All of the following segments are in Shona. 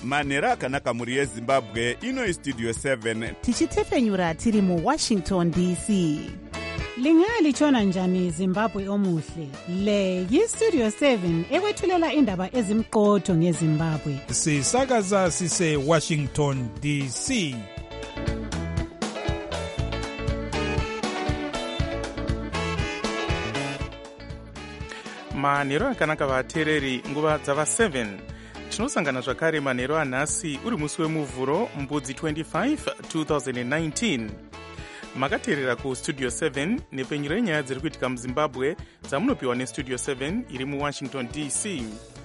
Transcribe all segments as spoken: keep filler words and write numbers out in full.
manhero akanaka mhuri yezimbabwe. Ino istudio seven tichitefenyura tiri muwashington D C. Lingalitshona njani Zimbabwe omuhle? Le yistudio seven ekwethulela indaba ezimqotho ngeZimbabwe. Sisakaza sise Washington D C. Manhero akanaka vateereri, nguva dzava seven. Tinosangana zvakare manhero anhasi uri musi wemuvhuro mbudzi twenty-five twenty nineteen. Makateerera kustudio seven nepenyuro yenyaya dziri kuitika muZimbabwe dzamunopiwa nestudio seven iri muWashington D C.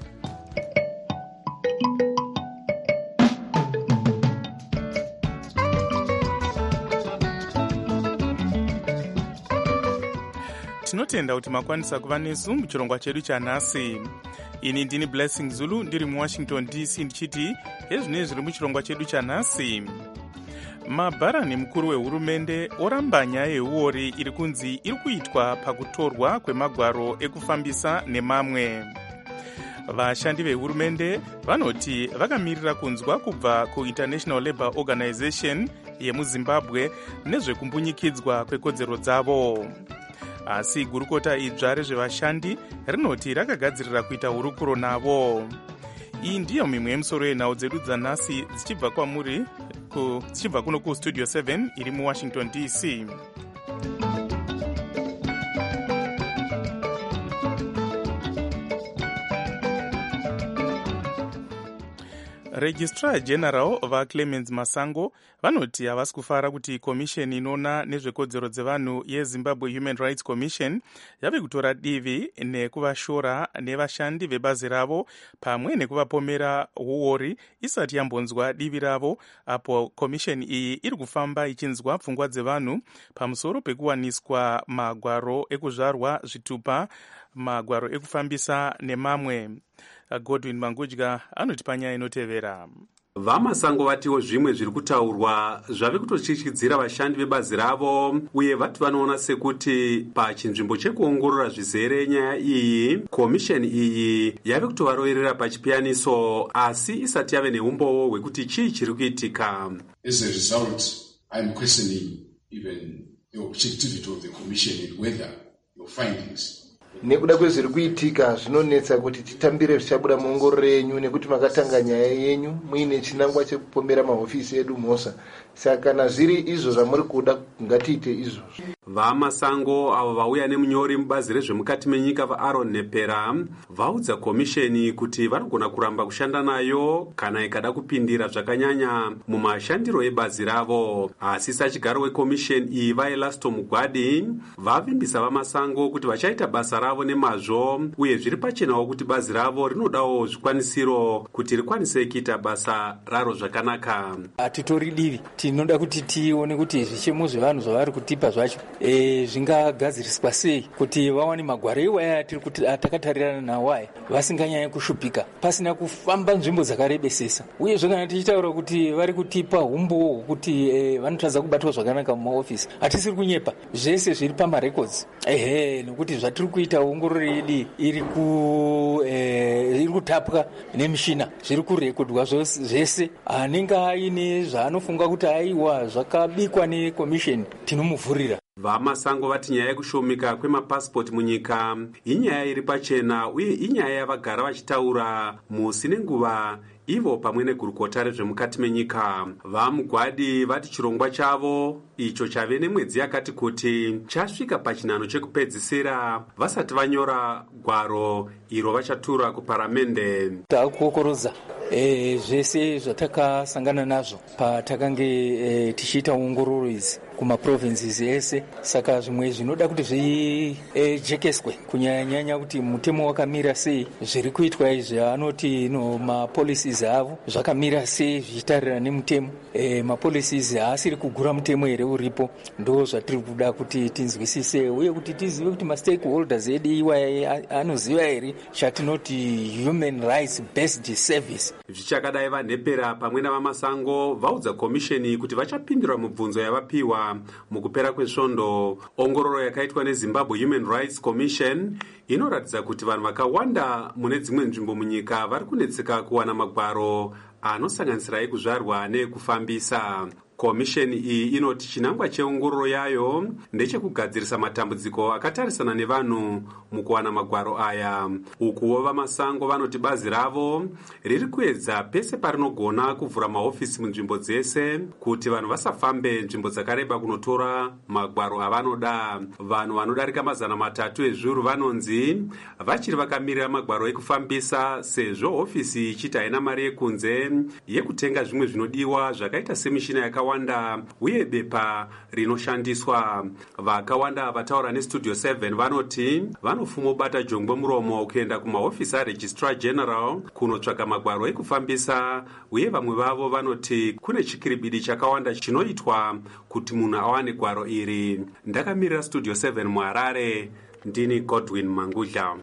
Tinotenda kuti makwanisa kuva nesu muchirongwa chedu chanhasi. Ini ndini Blessing Zulu ndiri muWashington D C ndichiti hezvinei zviri muchirongwa chedu chanhasi. Mabharani mukuru wehurumende oramba nyaya yeuori iri kunzi iri kuitwa pakutorwa kwemagwaro ekufambisa nemamwe. Vashandi vehurumende vanoti vakamirira kunzwa kubva kuInternational Labour Organization yemuZimbabwe nezvekumbunyikidzwa kwekodzero dzavo. Asi gurukota idzva rezvevashandi rinoti rakagadzirira kuita hurukuro navo. Iyi ndiyo mimwe yemisoro yenhau dzedu dzanhasi dzichibva kwamuri dzichibva kuno kustudio seven iri muWashington D C. Registrar General vaClemens Masango vanoti havasi kufara kuti komisheni inoona nezvekodzero dzevanhu yeZimbabwe Human Rights Commission yave kutora divi nekuvashora nevashandi vebazi ravo pamwe nekuvapomera uori isati yambonzwa divi ravo, apo komisheni iyi iri kufamba ichinzwa pfungwa dzevanhu pamusoro pekuwaniswa magwaro ekuzvarwa zvitupa, magwaro ekufambisa nemamwe. Godwin Mangudya anoti panyaya inotevera. VaMasango vatiwo zvimwe zviri kutaurwa zvave kutochichidzira vashandi vebazi ravo, uye vati vanoona sekuti pachinzvimbo chekuongorora zvizere nyaya iyi komisheni iyi yave kutovaroverera pachipiyaniso asi isati yave neumbowo hwekuti chii chiri kuitika. As a result, I'm questioning even the objectivity of the commission and whether your findings nekuda kwezviri kuitika zvinonetsa kuti titambire zvichabuda muongororo yenyu nekuti makatanga nyaya yenyu muine chinangwa chekupomera mahofisi edu mhosa. Saka kana zviri izvo zvamuri kuda ngatiite izvozvo. VaMasango avo vauya nemunyori mubazi rezvemukati menyika vaAaron Nepera vaudza komisheni kuti vanogona kuramba kushanda nayo kana ikada kupindira zvakanyanya mumashandiro ebazi ravo. Asi sachigaro wekomisheni iyi vaElasto Mugwadi vavimbisa VaMasango kuti vachaita basa ravo nemazvo, uye zviri pachenawo kuti bazi ravo rinodawo zvikwanisiro kuti rikwanise kuita basa raro zvakanaka. Atitori divi, tinoda kuti tione kuti zvichemo zvevanhu zvavari kutipa zvacho e, zvingagadziriswa sei kuti vawane magwaro iwaya tiri kuti atakatarirana nawo aya vasinganyanyi kushupika pasina kufamba nzvimbo dzakarebesesa. Uye zvakana tichitaura kuti vari kutipa umbowo hwekuti e, vanotadza kubatwa zvakanaka mumaofisi. Hatisiri kunyepa, zvese zviri pamarecords. Ehe, nokuti zvatiri kuita ongororo yedu iri ku e, iri kutapwa nemishina zviri kurekodwa zvese. Anenge aine zvaanofunga kuti aiwa zvakabikwa nekomisheni tinomuvhurira. VaMasango vati nyaya yekushomeka kwemapasipoti munyika inyaya iri pachena, uye inyaya yavagara vachitaura musi nenguva ivo pamwe negurukota rezvemukati menyika. VaMugwadi vati chirongwa chavo icho chave nemwedzi yakati kuti chasvika pachinhano chekupedzisira vasati vanyora gwaro iro vachatura kuparamende. Takukokoroza e, zvese zvatakasangana nazvo patakange e, tichiita ongororo idzi kumaprovinces ese. Saka zvimwe zvinoda kuti zvijekeswe e, kunyanyanya kuti mutemo wakamira sei, zviri kuitwa izvi anoti no mapolicies avo zvakamira sei zvichitarira nemutemo. E, mapolicies haasiri kugura mutemo here uripo, ndo zvatiri kuda kuti tinzwisise, uye kuti tizive kuti mastakeholders edu iwaya anoziva here chatinoti human rights based service. Zvichakadai vaNepera pamwe navaMasango vaudza komisheni kuti vachapindura mubvunzo yavapiwa zvakaitwa mukupera kwesvondo. Ongororo yakaitwa neZimbabwe Human Rights Commission inoratidza kuti vanhu vakawanda mune dzimwe nzvimbo munyika vari kunetseka kuwana magwaro anosanganisira ekuzvarwa neekufambisa. Komisheni iyi inoti chinangwa cheongororo yayo ndechekugadzirisa matambudziko akatarisana nevanhu mukuwana magwaro aya. Ukuwo vamasango vanoti bazi ravo riri kuedza pese parinogona kuvhura mahofisi munzvimbo dzese kuti vanhu vasafambe nzvimbo dzakareba kunotora magwaro avanoda. Vanhu vanodarika mazana matatu ezviuru vanonzi vachiri vakamirira magwaro ekufambisa, sezvo hofisi ichiti haina mari yekunze yekutenga zvimwe zvinodiwa zvakaita semishina yaka wanda uye bepa rinoshandiswa. Vakawanda vataura neStudio seven vanoti vanofuma bata jongwe muromo kuenda kumahofisi aRegistrar General kunotsvaka magwaro ekufambisa, uye vamwe vavo vanoti kune chikiribidi chakawanda chinoitwa kuti munhu awane gwaro iri. Ndakamirira Studio seven muHarare, ndini Godwin Mangudla.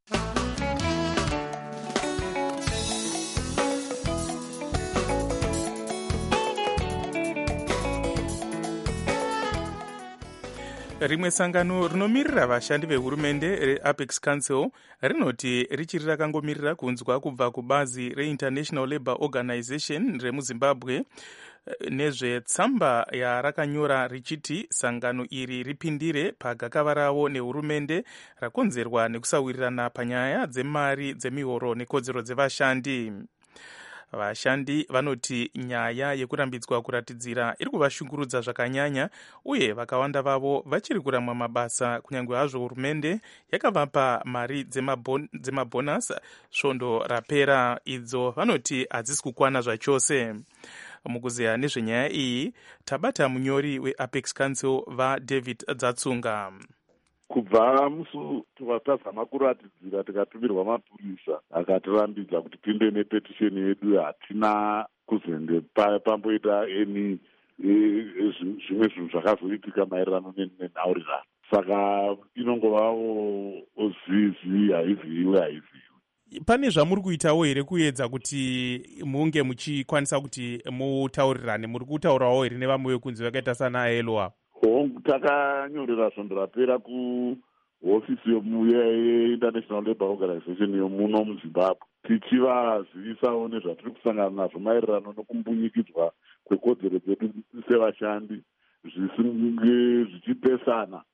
Rimwe sangano rinomirira vashandi vehurumende reApex Council rinoti richiri rakangomirira kunzwa kubva kubazi reInternational Labour Organization remuZimbabwe nezvetsamba yarakanyora richiti sangano iri ripindire pagakava ravo nehurumende rakonzerwa nekusawirirana panyaya dzemari dzemihoro nekodzero dzevashandi. Vashandi vanoti nyaya yekurambidzwa kuratidzira iri kuvashungurudza zvakanyanya, uye vakawanda vavo vachiri kuramwa mabasa kunyange hazvo hurumende yakavapa mari dzemabhonasi svondo rapera. Idzo vanoti hadzisi kukwana zvachose. Mukuzeya nezvenyaya iyi tabata munyori weApex Council vaDavid Dzatsunga. Kubva musi tazama kuratidzira tikatumirwa mapurisa akatirambidza kuti tinde nepetisheni yedu, hatina kuzende pamboita eni zvimwe zvinhu zvakazoitika maererano nenhaurirano. Saka inongovawo ozizi haiziviwe haiziviwe. Pane zvamuri kuitawo here kuedza kuti munge muchikwanisa kuti mutaurirane? Muri kutaurawo here nevamwe vekunze vakaita sana Elwa? Hongu takanyorera svondo rapera kuhofisi yeInternational Labour Organization yomuno muZimbabwe tichivazivisawo nezvatiri kusangana nazvo maererano nokumbunyikidzwa kwekodzero dzedu sevashandi zvisinge zvichipesana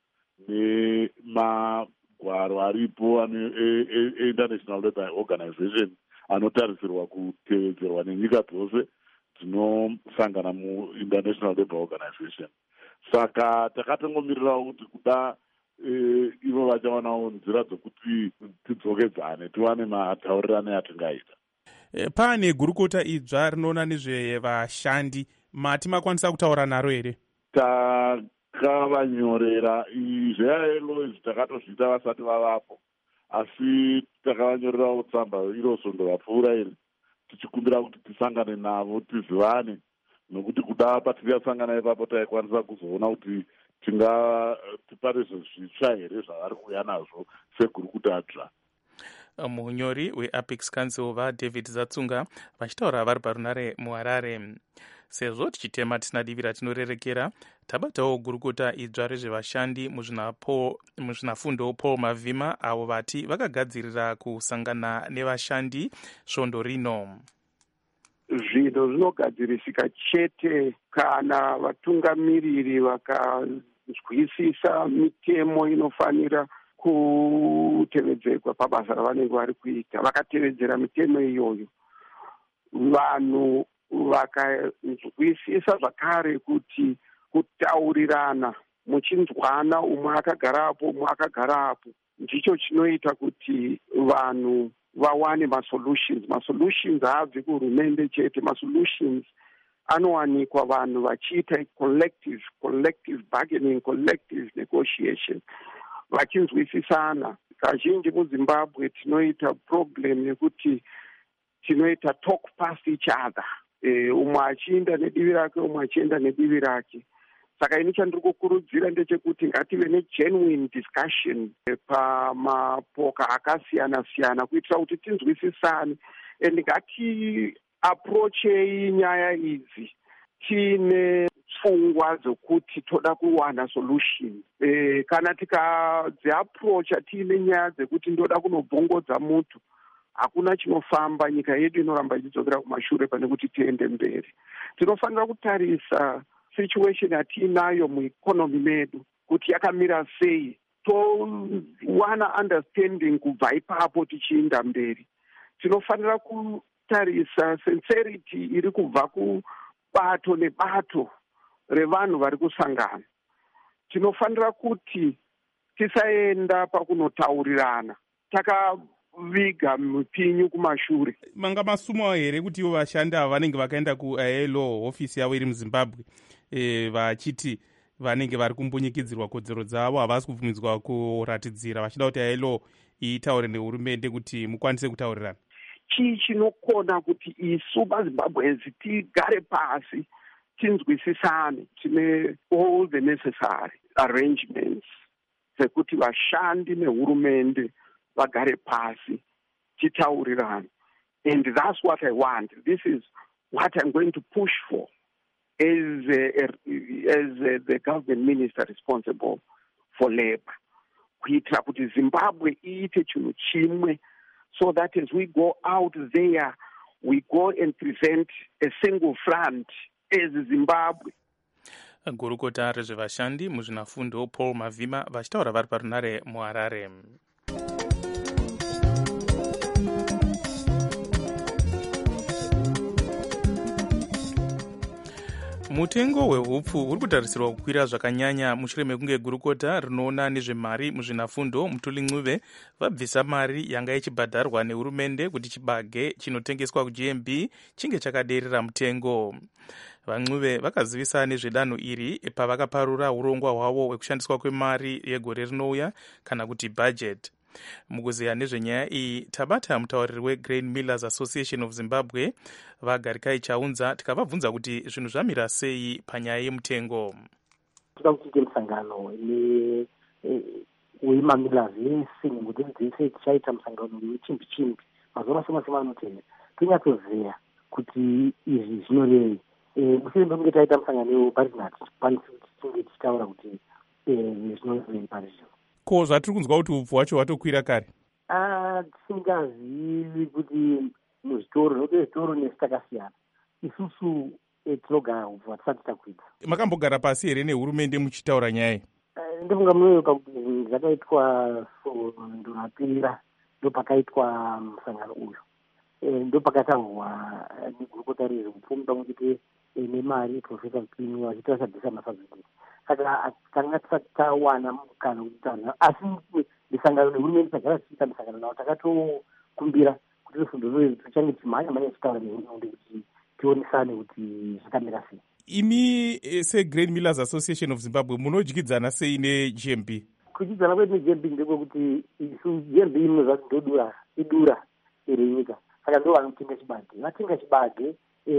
nemagwaro aripo eInternational Labour Organization anotarisirwa kutevedzerwa nenyika dzose dzinosangana muInternational Labour Organization. Saka takatongomirirawo kuti kuda ivo vachawanawo nzira dzokuti tidzokedzane tiwane mataurirano atingaita. Pane gurukota idzva rinoona nezvevashandi, mati makwanisa kutaura naro here? Takavanyorera izveyayelo izvi takatozviita vasati vavapo, asi takavanyorerawo tsamba iro svondo rapfuura iri tichikumbira kuti tisangane navo tizivane, nokuti kuda patikasangana ipapo taikwanisa kuzoona kuti tinga tipare zvitsva here zvavari kuuya nazvo segurukutadzva. Munyori weApex Council vaDavid Dzatsunga vachitaura vari parunare muHarare. Sezvo tichitema tisina divira tinorerekera, tabatawo gurukota idzva rezvevashandi muzvinafundo Paul Mavhima, avo vati vakagadzirira kusangana nevashandi svondo rino. Zvinhu zvinogadzirisika chete kana vatungamiriri vakazwisisa mitemo inofanira kutevedzerwa pabasa ravanenge vari kuita. Vakatevedzera mitemo iyoyo, vanhu vakazwisisa zvakare kuti kutaurirana muchinzwana, umwe akagarapo umwe akagarapo, ndicho chinoita kuti vanhu vawane masolutions. Masolutions haabvi kuhurumende chete, masolutions anowanikwa vanhu vachiita collective collective bargaining, collective negotiation, vachinzwisisana. Kazhinji muZimbabwe tinoita problem yekuti tinoita talk past each other, e, umwe achienda nedivi rake umwe achienda nedivi rake. Saka ini chandiri kukurudzira ndechekuti ngative negenuine discussion pamapoka akasiyana siyana kuitira kuti tinzwisisane, and ngati approachei nyaya idzi tiine pfungwa dzokuti toda kuwana solution. E, kana tikadziaprocha tiine nyaya dzekuti ndoda kunobvongodza mutu, hakuna chinofamba. Nyika yedu inoramba ichidzokera kumashure pane kuti tiende mberi. Tinofanira kutarisa situation yatiinayo mueconomy medu kuti yakamira sei, towana understanding kubva ipapo tichienda mberi. Tinofanira kutarisa sincerity iri kubva kubato nebato revanhu vari kusangana. Tinofanira kuti tisaenda pakunotaurirana takaviga mupinyu kumashure. Manga masumawo here kuti ivo vashandi ava vanenge vakaenda ku-I L O, hofisi yavo iri muZimbabwe, e, vachiti vanenge vari kumbunyikidzirwa kodzero dzavo, havasi kubvumidzwa kuratidzira, vachida kuti I L O itaure nehurumende kuti mukwanise kutaurirana? Chii chinokona kuti isu maZimbabweans tigare pasi tinzwisisane, tine all the necessary arrangements dzekuti vashandi nehurumende vagare pasi titaurirane. And that's what I want. This is what I'm going to push for as, a, as a, the government minister responsible for labor. Kuitira kuti Zimbabwe iite chinhu chimwe, so that as we go out there, we go and present a single front as Zimbabwe. Gurukota rezvevashandi muzvinafundo Paul Mavhima vachitaura vari parunare muHarare. Mutengo wehupfu uri kutarisirwa kukwira zvakanyanya mushure mekunge gurukota rinoona nezvemari muzvinafundo Mutuli Ncube vabvisa mari yanga ichibhadharwa nehurumende kuti chibage chinotengeswa ku G M B chinge chakaderera mutengo. VaNcube vakazivisa nezvedanho iri pavakaparura urongwa hwavo hwekushandiswa kwemari yegore rinouya kana kuti budget. Mukuziya nezvenyaya iyi tabata mutauriri weGrain Millers Association of Zimbabwe vaGarikai Chaunza tikavabvunza kuti zvinhu zvamira sei panyaya yemutengo. Toda kuti tiite musangano wemamillers yese nengudzi dzese tichaita musangano wechimbi chimbi mazuva mashoma shoma anotevera tinyatsoziya kuti izvi zvinorei. Mushure mekunge taita musangano weparliament tikwanise kuti tinge tichitaura kuti zvinorei parizvo. Ko zvatiri kunzwa kuti upfu hwacho hwatokwira kare? Tisingazivi kuti muzvitoro nokuti zvitoro nesu takasiyana. Isusu tinogara upfu hwatisati takwidza. Makambogara pasi here nehurumende muchitaura nyaya? Ndofunga munoyoka kuti zvakaitwa ndorapira ndopakaitwa musangano uyu. Ndopakataurwa negurukota rezveupfumi pamwe chete nemari Profesa Mpinyi vachiti vachadhisa masabhidhi. Saka tanga tisati tawana mukana kuti tanha, asi misangano nehurumende tagara tichiita misangano navo takatokumbira kuti rufundo tuchange timhanya mhanya tichitaura nehurumende kuti tionesane kuti zvakamira sei. Imi seGrain Millers Association of Zimbabwe munodyidzana sei neG M B? Kudyidzana kwedu neG M B ndekwekuti isu G M B inonzva kuti ndodura idura iri nyika, saka ndo vanotenga chibage. Vatenga chibage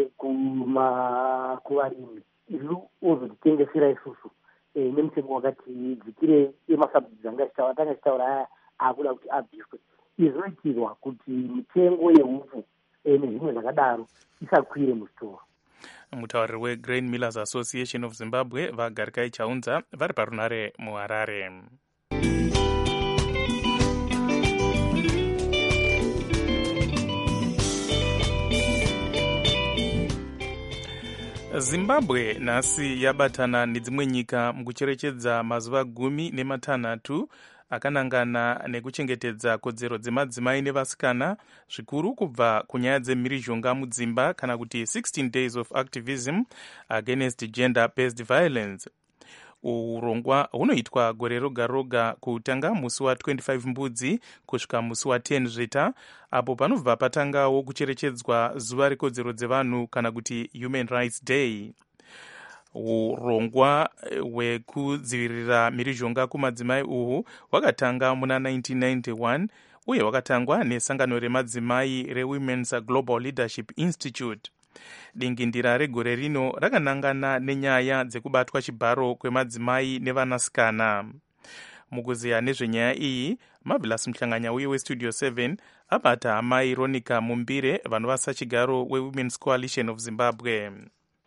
kuvarimi, isu ozotitengesera isusu nemutengo wakati dzikire yemasabhidhi anga achitaura tanga achitaura aya akuda kuti abviswe. Izvoitirwa kuti mitengo yehupfu nezvimwe zvakadaro isakwire muzvitoro. Mutauriri weGrain Millers Association of Zimbabwe vaGarikai Chaunza vari parunare muHarare. Zimbabwe nhasi yabatana nedzimwe nyika mukucherechedza mazuva gumi nematanhatu akanangana nekuchengetedza kodzero dzemadzimai nevasikana, zvikuru kubva kunyaya dzemhirizhonga mudzimba kana kuti sixteen days of activism against gender-based violence. Urongwa hunoitwa gore roga roga kutanga musi wa twenty-five mbudzi kusvika musi wa ten zveta, apo panobva patangawo kucherechedzwa zuva rekodzero dzevanhu kana kuti Human Rights Day. Urongwa hwekudzivirira mhirizhonga kumadzimai uhu hwakatanga muna nineteen ninety-one uye hwakatangwa nesangano remadzimai reWomen's Global Leadership Institute. Dingindira regore rino rakanangana nenyaya dzekubatwa chibharo kwemadzimai nevanasikana. Mukuziya nezvenyaya iyi, Marvelous Mhlanganya uye weStudio seven abata amai Ronica Mumbire vanova sachigaro weWomen's Coalition of Zimbabwe.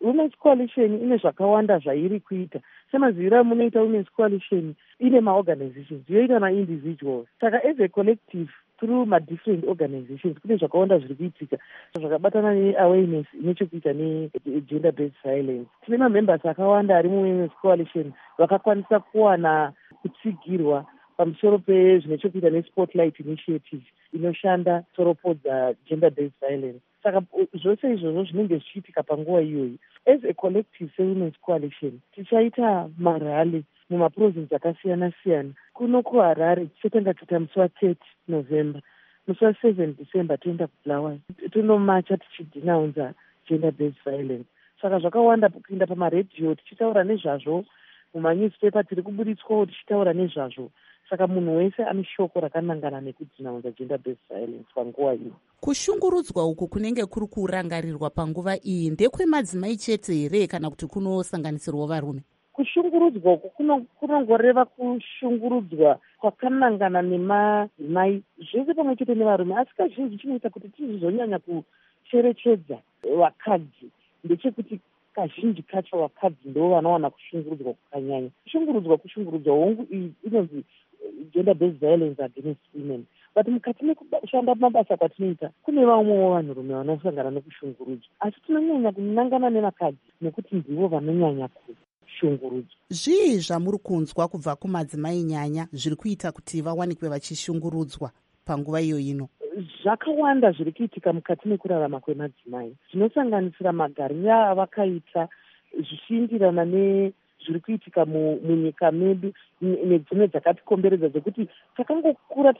women's coalition ine zvakawanda zvairi kuita. Semazivira munoita women's coalition ine maorganizations yoita maindividuals. Saka as a collective through ma-different organizations kune zvakawanda zviri kuitika zvakabatana ne-awareness inechekuita ne-gender based violence. Tine mamembers akawanda ari mu-women's coalition vakakwanisa kuwana kutsigirwa pamusoro pezvinechekuita ne-spotlight initiative inoshanda soropodza gender based violence. Saka zvose izvozvo zvinenge zvichiitika panguva iyoyi. As a collective se-women's coalition tichaita marali mumaprovinsi akasiyana siyana. Kuno kuHarare tichatanga kuita musi wa-thirty November, musi wa-seven December toenda kuBulawayo tonomacha tichidhinaunza gender based violence. Saka zvakawanda kuinda pamaredhiyo tichitaura nezvazvo, mumanewspaper tiri kuburitswawo tichitaura nezvazvo. Saka munhu wese ane shoko rakanangana nekudhinaunza gender based violence panguva iyi. Kushungurudzwa uku kunenge kuri kurangarirwa panguva iyi ndekwemadzimai chete here kana kuti kunosanganisirwa varume? Kushungurudzwa uku kunongoreva kushungurudzwa kwakanangana nemadzimai zvese pamwe chete nevarume, asi kazhinji chinoita kuti tizozonyanya kucherechedza vakadzi ndechekuti kazhinji kacho vakadzi ndo vanowana kushungurudzwa kukanyanya. Kushungurudzwa kushungurudzwa hongu inonzi gender based violence against women, but mukati mekushanda mabasa kwatinoita kune vamwewo vanhurume vanosangana nekushungurudzwa, asi tinonyanya kunangana nevakadzi nekuti ndivo vanonyanya kushungurudzwa. Zvii zvamuri kunzwa kubva kumadzimai nyanya zviri kuita kuti vawanikwe vachishungurudzwa panguva iyo ino? Zvakawanda zviri kuitika mukati mekurarama kwemadzimai, zvinosanganisira magariro avakaita zvichiindirana nezviri kuitika munyika medu nedzimwe dzakatikomberedza dzekuti takangokura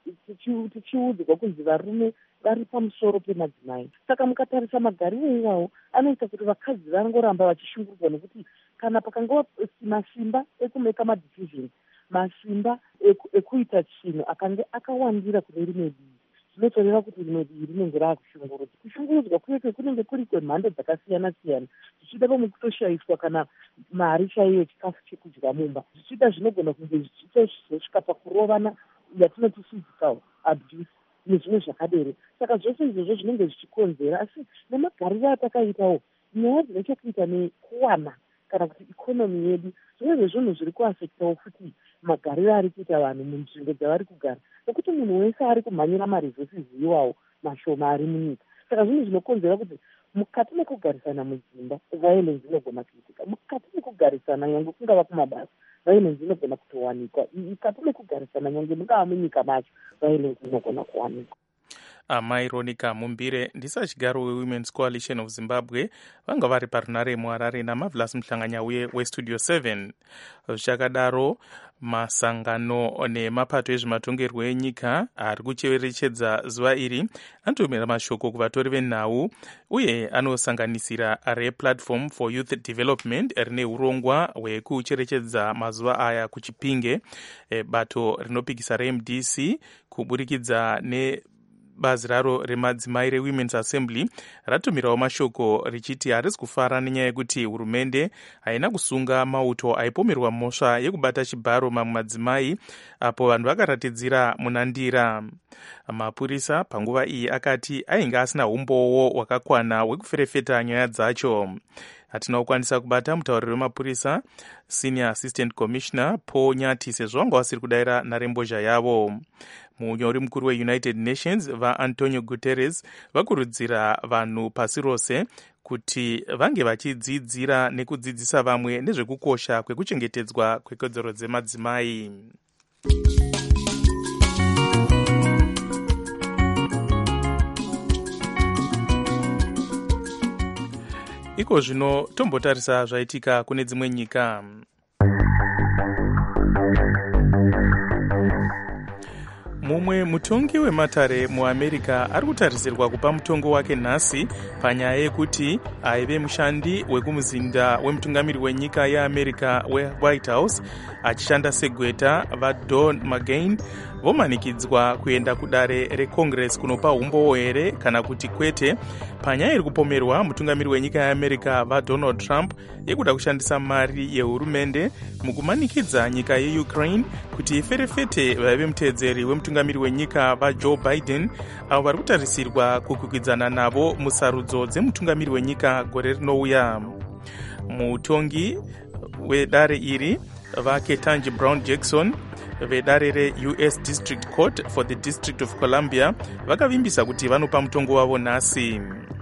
tichiudzwa kunzi varume vari pamusoro pemadzimai. Saka mukatarisa magariro iwawo anoita kuti vakadzi vangoramba vachishungurudzwa, nekuti kana pakanga masimba ekumeka madecisions, masimba ekuita chinhu akange akawandira kune rimwe divi, zvinotoreva kuti rimwe divi rinenge raakushungurudzwa. Kushungurudzwa kuyoke kunenge kuri kwemhando dzakasiyana siyana, zvichida pamwe kutoshayiswa kana mari chaiyo, chikafu chekudya mumba, zvichida zvinogona kunge zvichitosvika pakurovana yatinoti physical abuse nezvimwe zvakadero. Saka zvose izvozvo zvinenge zvichikonzera, asi nemagariro atakaitawo nyaya dzinechekuita nekuwana kana kuti ikonomi yedu, zvimwe zvezvinhu zviri kuafektawo futi magariro ari kuita vanhu munzvimbo dzavari kugara, nekuti munhu wese ari kumhanyira maresources iwawo mashoma ari munyika. Saka zvinhu zvinokonzera kuti mukati mekugarisana mudzimba violence inogona kuitika, mukati mekugarisana nyange kungava kumabasa violence inogona kutowanikwa, mukati mekugarisana nyange mungava munyika macho violence inogona kuwanikwa. Amai Ronica Mumbire, ndisachigaro weWomen's Coalition of Zimbabwe, vanga vari parunare muHarare naMavlas Mhlanganya weStudio seven. Zvichakadaro, masangano nemapato ezvematongerwo enyika ari kucherechedza zuva iri anotumira mashoko kuvatori venhau uye anosanganisira rePlatform for Youth Development rine urongwa hwekucherechedza mazuva aya kuChipinge, bato rinopikisa reM D C kuburikidza ne bazi raro remadzimai reWomen's Assembly ratumirawo mashoko richiti harisi kufara nenyaya yekuti hurumende haina kusunga mauto aipomerwa mhosva yekubata chibharo mamwe madzimai apo vanhu vakaratidzira munandira. Mapurisa panguva iyi akati ainge asina umbowo hwakakwana hwekuferefeta nyaya dzacho. Hatina kukwanisa kubata mutauriri wemapurisa Senior Assistant Commissioner Paul Nyati sezvo vanga vasiri kudaira nharembozha yavo. Munyori mukuru weUnited Nations vaAntonio Guterres vakurudzira vanhu pasi rose kuti vange vachidzidzira nekudzidzisa vamwe nezvekukosha kwekuchengetedzwa kwekodzero dzemadzimai. Iko zvino tombotarisa zvaitika kune dzimwe nyika. Mumwe mutongi wematare muAmerica ari kutarisirwa kupa mutongo wake nhasi panyaya yekuti aive mushandi wekumuzinda wemutungamiri wenyika yeAmerica weWhite House achishanda segweta vaDon McGahn vomanikidzwa kuenda kudare reCongress kunopa umbowo here kana kuti kwete panyaya iri kupomerwa mutungamiri wenyika yeAmerica vaDonald Trump yekuda kushandisa mari yehurumende mukumanikidza nyika yeUkraine kuti iferefete vaive mutedzeri wemutungamiri mutungamiri wenyika vajoe biden avo vari kutarisirwa kukwikwidzana navo musarudzo dzemutungamiri wenyika gore rinouya. Mutongi wedare iri vaketanji Brown Jackson vedare re-U S District Court for the District of Columbia vakavimbisa kuti vanopa mutongo wavo nhasi.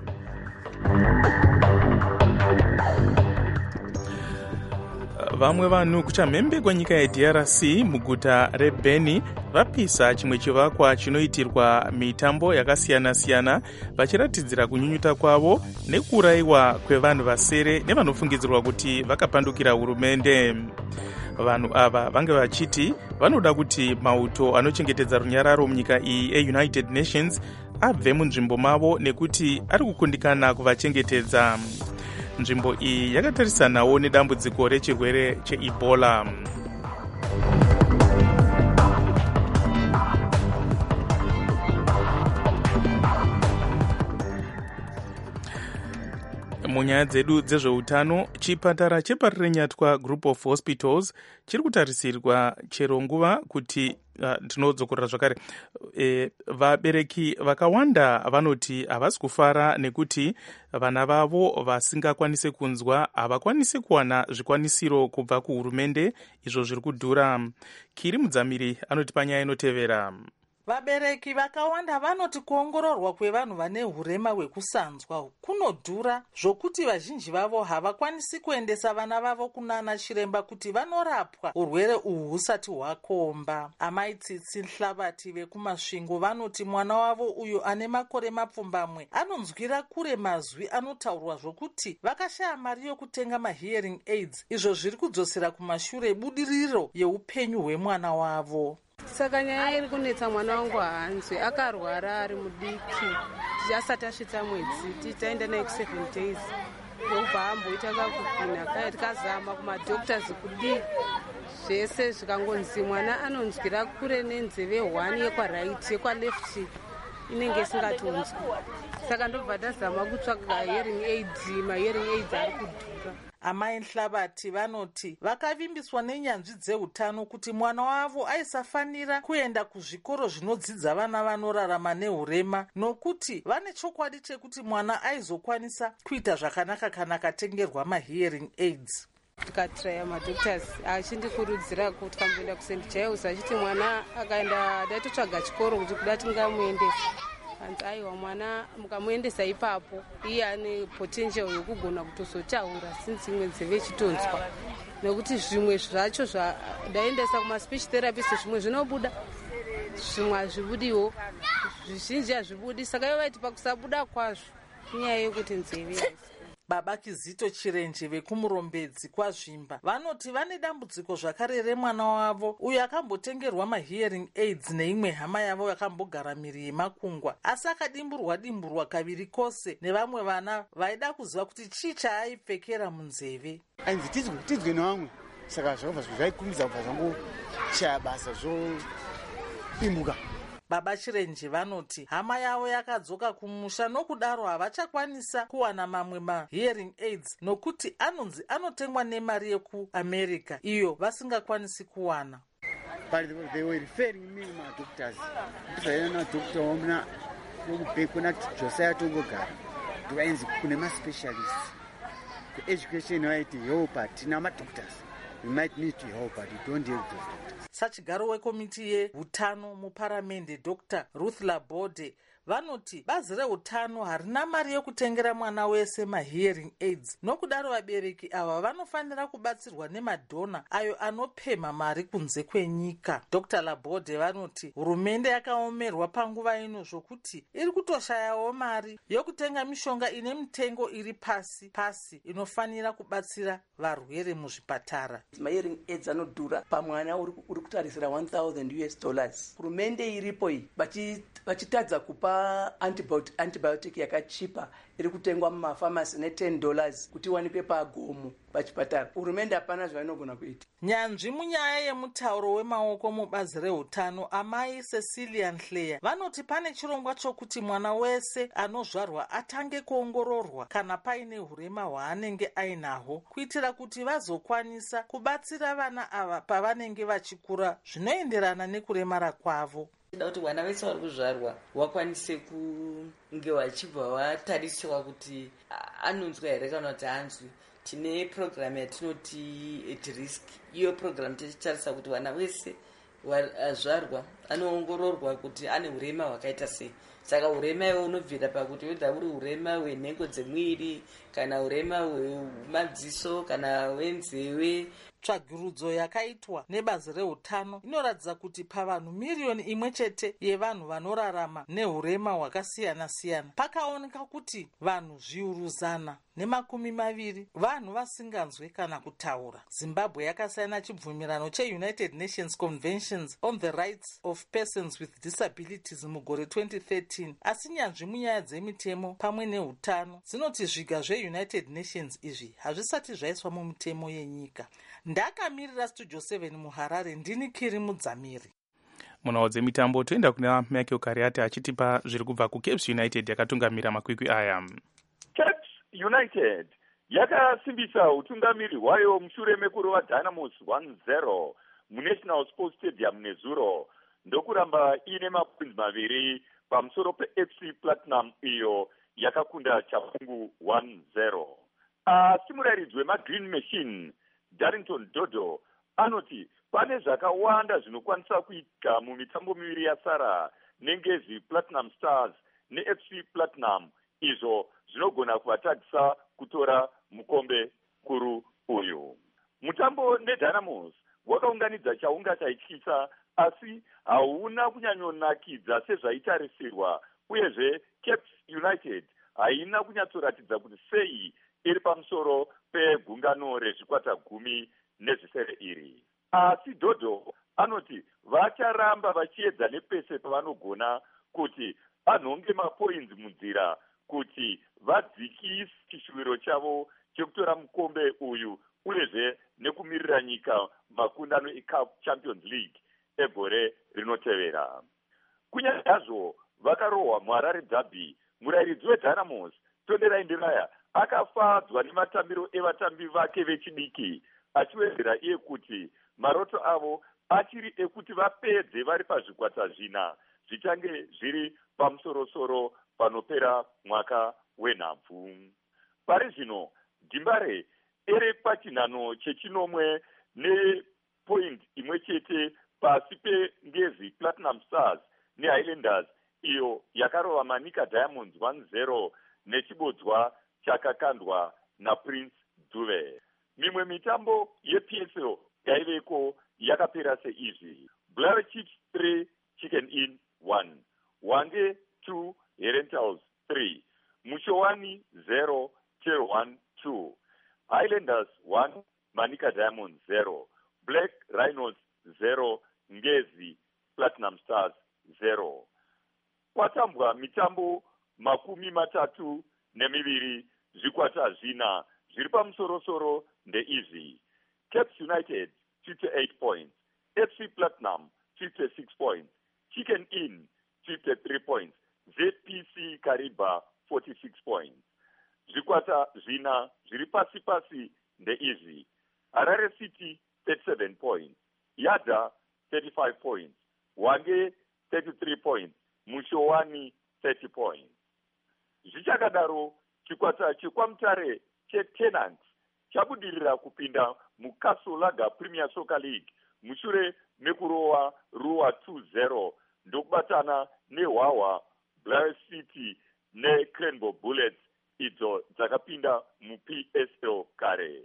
Vamwe vanhu kuchamhembe nyika yeD R C muguta reBeni vapisa chimwe chivakwa chinoitirwa mitambo yakasiyana-siyana vachiratidzira kunyunyuta kwavo nekurayiwa kwevanhu vasere nevanofungidzirwa kuti vakapandukira hurumende. Vanhu ava vange vachiti vanoda kuti mauto anochengetedza runyararo munyika iyi eUnited Nations abve munzvimbo mavo nekuti ari kukundikana kuvachengetedza. Nzvimbo iyi yakatarisanawo nedambudziko rechirwere cheEbola. Munyaya dzedu dzezveutano, chipatara cheparirenyatwa Group of Hospitals chiri kutarisirwa chero nguva kuti tinodzokorera zvakare. E, vabereki vakawanda vanoti havasi kufara nekuti vana vavo vasingakwanise kunzwa havakwanisi kuwana zvikwanisiro kubva kuhurumende, izvo zviri kudhura. Kiri Mudzamiri anoti panyaya inotevera. Vabereki vakawanda vanoti kuongororwa kwevanhu vane hurema hwekusanzwa kunodhura zvokuti vazhinji vavo havakwanisi kuendesa vana vavo kunana chiremba kuti vanorapwa urwere uhu husati hwakomba. Amai Tsitsi Nhlabati vekumasvingo vanoti mwana wavo uyo ane makore mapfumbamwe anonzwira kure mazwi anotaurwa zvokuti vakashaya mari yokutenga mahearing aids, izvo zviri kudzosera kumashure budiriro yeupenyu hwemwana wavo. Saka nyaya iri kunetsa mwana wangu haanzwi, akarwara ari mudiki, asati asvitsa mwedzi, titaenda naye kuseven days ndobva amboita kakugwina kaya tikazama kumadoctors kudii zvese zvikangonzi mwana anonzwira kure nenzeve one yekwaraight, yekwaleft inenge isingatonzwi. Saka ndobva tazama kutsvaga hearing aids, mahearing aids ari kudhura. Amai Nhlabati vanoti vakavimbiswa nenyanzvi dzeutano kuti mwana wavo aisafanira kuenda kuzvikoro zvinodzidza vana vanorarama nehurema, nokuti vane chokwadi chekuti mwana aizokwanisa kuita zvakanaka kana akatengerwa mahearing aids. Tikatraya madoctors achindikurudzira kuti kamboenda kuSaint Giles achiti mwana akaenda datotsvaga chikoro kuti kuda tingamuendesa. Hanzi aiwa mwana mukamuendesa ipapo iye ane potential yokugona kutozotaura since imwe nzeve chitonzwa, nekuti zvimwe zvacho zvadaendesa kumaspeech therapist zvimwe zvinobuda zvimwe hazvibudiwo, zvizhinji hazvibudi. Saka ivo vaiti pakusabuda kwazvo inyaya yekuti nzeve. Baba Kizito Chirenje vekumurombedzi kwazvimba vanoti vane dambudziko zvakare remwana wavo uyo akambotengerwa mahearing aids neimwe hama yavo yakambogara miri yemakungwa, asi akadimburwa dimburwa kaviri kose nevamwe vana vaida kuziva kuti chii chaaipfekera munzeve. Ainzi tidzwe tidzwe nevamwe, saka zvakabva zvaikumidza kubva zvangochaya basa zvodimbuka. Baba Chirenje vanoti hama yavo yakadzoka kumusha nokudaro havachakwanisa kuwana mamwe mahearing aids nokuti anonzi anotengwa nemari yekuAmerica iyo vasingakwanisi kuwana. But they were referring me my doctors. Ndizayona doctor wamna wokubhekona Josiah Tongogara. Ndiwaenzi kune ma specialists. Ku education waiti yo but tina ma doctors. We might need to help but we don't deal with doctors. Sachigaro wekomiti yeutano muparamende Doctor Ruth Laborde vanoti bazi reutano harina mari yokutengera mwana wese mahearing aids, nokudaro vabereki ava vanofanira kubatsirwa nemadhona ayo anopema mari kunze kwenyika. Doctor Laborde vanoti hurumende yakaomerwa panguva ino zvokuti iri kutoshayawo mari yokutenga mishonga ine mitengo iri pasi pasi inofanira kubatsira varwere muzvipatara. Mahearing aids anodhura pamwana uri kutarisira one thousand US dollars. Hurumende iripo iyi vachitadza kupa antibiotic, antibiotic yakachipa iri kutengwa mumafamasi ne ten dollars kuti wanikwe pagomo pachipatara. Hurumende hapana zvainogona kuita. Nyanzvi munyaya yemutauro wemaoko mubazi reutano amai Cecilia Nhleya vanoti pane chirongwa chokuti mwana wese anozvarwa atange kuongororwa kana paine hurema hwaanenge ainahwo kuitira kuti vazokwanisa kubatsira vana ava pavanenge vachikura zvinoenderana nekuremara kwavo. da kuti vana vese vari kuzvarwa wakwanise kunge wachibva watarisirwa kuti anonzwa here kana kuti hanzwi. Tine programu yatinoti at risk. Iyo programu tichitarisa kuti vana vese vazvarwa anoongororwa kuti ane urema hwakaita sei. Saka urema iwo unobvira pakuti weda uri urema hwenhengo dzemwiri kana urema hwemadziso kana wenzeve. Tsvagurudzo yakaitwa nebazi reutano inoratidza kuti pavanhu miriyoni imwe chete yevanhu vanorarama neurema hwakasiyana siyana pakaoneka kuti vanhu zviuru zana nemakumi maviri vanhu vasinganzwe kana kutaura. Zimbabwe yakasaina chibvumirano cheUnited Nations Conventions on the Rights of Persons with Disabilities mugore twenty thirteen, asi nyanzvi munyaya dzemitemo pamwe neutano dzinoti zviga zveUnited Nations izvi hazvisati zvaiswa mumitemo yenyika. Ndakamirira Studio seven muHarare, ndini Kiri Mudzamiri. Munhau dzemitambo toenda kuna Michael Kariati achitipa zviri kubva kuCapes United yakatungamira makwikwi aya. Capes United yakasimbisa utungamiri hwayo mushure mekurova Dynamos one zero muNational Sports Stadium nezuro ndokuramba ine mapoints maviri pamusoro peF C Platinum iyo yakakunda Chapungu one zero. Asi murairidzi wemaGreen Machine Darrington Dodo anoti pane zvakawanda zvinokwanisa kuitika mumitambo miviri yasara nengezi Platinum Stars neF C Platinum izvo zvinogona kuvatadzisa kutora mukombe kuru uyu. Mutambo neDynamos wakaunganidza chaunga chaityisa asi hauna kunyanyonakidza sezvaitarisirwa uyezve Capes United haina kunyatsoratidza kuti sei iri pamusoro pegungano rezvikwata gumi nezvisere iri. Asi Dodo anoti vacharamba vachiedza nepese pavanogona kuti anhonge mapoints munzira kuti vadzikise chishuwiro chavo chekutora mukombe uyu uyezve nekumirira nyika makundano eCup Champions League egore rinotevera. Kunyazvo vakarohwa muHarare Derby, murairidzi weDynamos Tondera Ndiraya akafadzwa nematambiro evatambi vake vechidiki achiwedzera iye kuti maroto avo achiri ekuti vapedze vari pazvikwata zvina zvichange zviri pamusorosoro panopera mwaka wenhabvu. Pari zvino Dimbare ere pachinhano chechinomwe nepoint imwe chete pasi pengezi Platinum Stars neHighlanders iyo yakarova Manika Diamonds one zero nechibodzwa chakakandwa naPrince Dube. Mimwe mitambo yeP S L yaiveko yakapera seizvi: Blair Chiefs three, Chicken Inn one, Wange two, Herentals three, Mushowani zero, Chel one two, Highlanders one, Manika Diamonds zero, Black Rhinos zero, Ngezi Platinum Stars zero. Kwatambwa mitambo makumi matatu nemiviri zvikwata zvina zviri pamusorosoro ndeizvi: Capes United fifty-eight points, F C Platinum fifty-six points, Chicken Inn fifty-three points, Z P C Kariba forty-six points. Zvikwata zvina zviri pasi pasi ndeizvi: Harare City thirty-seven points, Yada thirty-five points, Wange thirty-three points, Mushowani thirty points. Zvichakadaro chikwata chekwamutare cheTenants chabudirira kupinda muCastle Lager Premier Soccer League mushure mekurowa Ruwa two zero ndokubatana neHwawa, Blair City neCranbow Bullets idzo dzakapinda muP S L kare.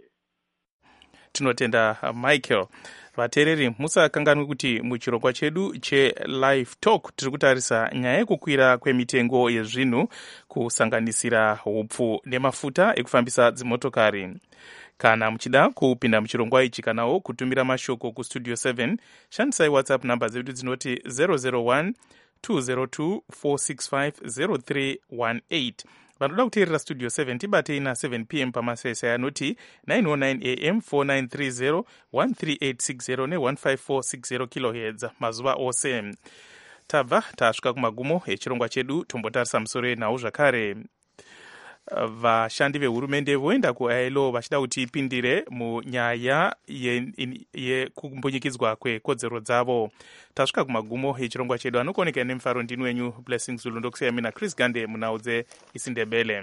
Tinotenda Michael. Vateereri musakanganwe kuti muchirongwa chedu cheLive Talk tiri kutarisa nyaya yekukwira kwemitengo yezvinhu kusanganisira upfu nemafuta ekufambisa dzimotokari. Kana muchida kupinda muchirongwa ichi kanawo kutumira mashoko kuStudio seven, shandisai WhatsApp namba dzedu dzinoti zero zero one two zero two four six five zero three one eight. Vanoda kuteerera Studio seven tibatei na seven p m pamasesa anoti nine oh nine a m four nine three zero one three eight six zero ne one five four six zero kilohertz mazuva ose. Tabva tasvika kumagumo echirongwa chedu, tombotarisa musoro nawo zvakare. vashandi vehurumende voenda ku-I L O vachida kuti ipindire munyaya yekumbunyikidzwa kwekodzero dzavo. Tasvika kumagumo echirongwa chedu. Anokuoneka nemufaro ndini wenyu Blessing Zulu, ndokusiya mina Chris Gande munhau dzeIsindebele.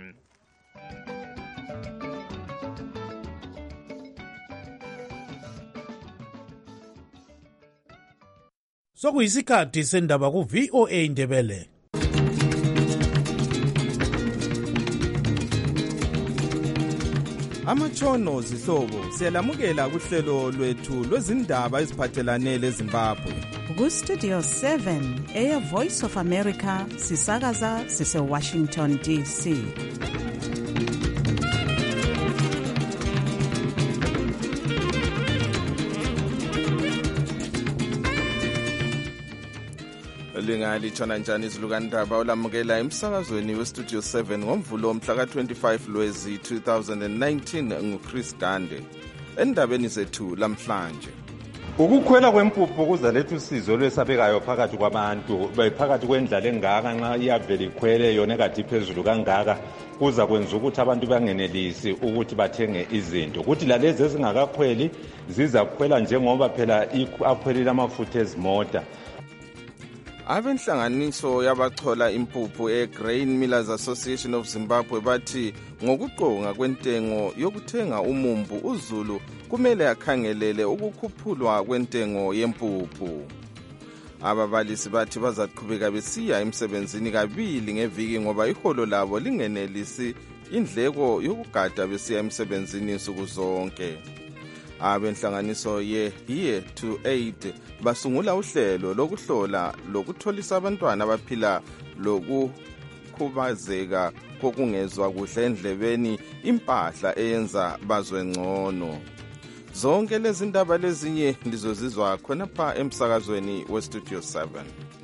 Sokuyisikhathi sendaba ku-V O A Indebele. Amatshono zihlobo siyalamukela kuhlelo lwethu lwezindaba eziphathelane leZimbabwe. Ku-Studio seven eya Voice of America sisakaza sise Washington D C. Lingalithona njani izilukandaba olamukela emsakazweni weStudio seven ngomvulo mhla ka twenty-five Lwezi two thousand nineteen nguChris Gande. Endabeni zethu lamhlanje, ukukhwela kwempuphu kuzaletha usizo lwesabekayo phakathi kwabantu phakathi kwendlala engaka nxa iyavela ikhwele yona kade iphezulu kangaka kuza kwenza ukuthi abantu bangenelisi ukuthi bathenge izinto, ukuthi lalezi ezingakakhweli ziza kukhwela njengoba phela akhwelile amafutha ezimota. Abenhlanganiso yabachola impuphu eGrain Millers Association of Zimbabwe bathi ngokuqonga kwentengo yokuthenga umumbu uZulu kumele akhangelele ukukhuphulwa kwentengo yempuphu. Ababalisi bathi bazaqhubeka besiya emsebenzini kabili ngeviki ngoba iholo labo lingenelisi indleko yokugada besiya emsebenzini insuku zonke. Abenhlanganiso ye Here to Aid basungula uhlelo lokuhlola lokutholisa abantwana abaphila lokukhubazeka kokungezwa kuhle endlebeni impahla eyenza bazwe ngcono. Zonke lezi ndaba lezinye ndizozizwa khona pha emsakazweni weStudio seven.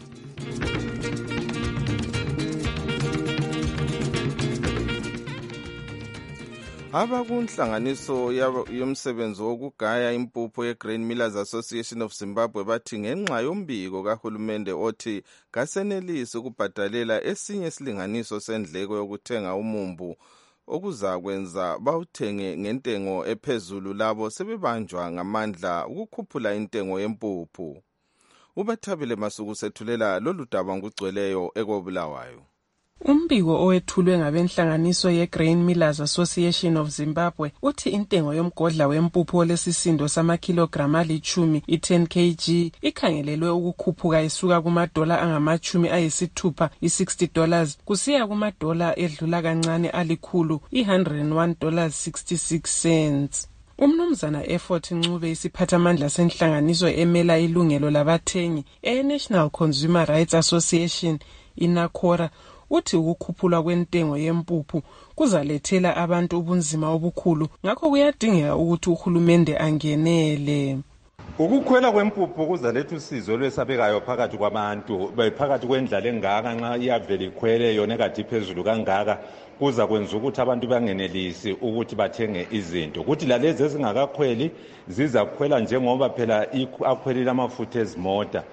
Abakunhlanganiso yomsebenzi wokugaya impuphu yeGrain Millers Association of Zimbabwe bathi ngenxa yombiko kahulumende othi kasenelisi ukubhadalela esinye isilinganiso sendleko yokuthenga umumbu okuzakwenza bawuthenge ngentengo ephezulu, labo sebebanjwa ngamandla ukukhuphula intengo yempuphu. Ubathabile Masuku sethulela lolu daba ngugcweleyo ekobulawayo. Umbiko owethulwe ngabenhlanganiso yeGrain Millers Association of Zimbabwe uthi intengo yomgodla wempuphu olesisindo samakilograma alichumi i-ten kilograms ikhangelelwe ukukhuphuka isuka kumadola angamachumi ayisithupha i-sixty dollars kusiya kumadola edlula kancane alikhulu i-one hundred one dollars sixty-six cents. Umnumzana Effort Ncube isiphathamandla senhlanganiso emela ilungelo labathengi e-National Consumer Rights Association inakora uthi ukukhuphulwa kwentengo yempuphu kuzalethela abantu ubunzima obukhulu, ngakho kuyadingeka ukuthi uhulumende angenele. Ukukhwela kwempuphu kuzaletha usizo lwesabekayo phakathi kwabantu phakathi kwendlala engaka nxa iyavela ikhwele yona kade iphezulu kangaka kuza kwenza ukuthi abantu bangenelisi ukuthi bathenge izinto, ukuthi lalezi ezingakakhweli ziza kukhwela njengoba phela akhwelile amafutha ezimota.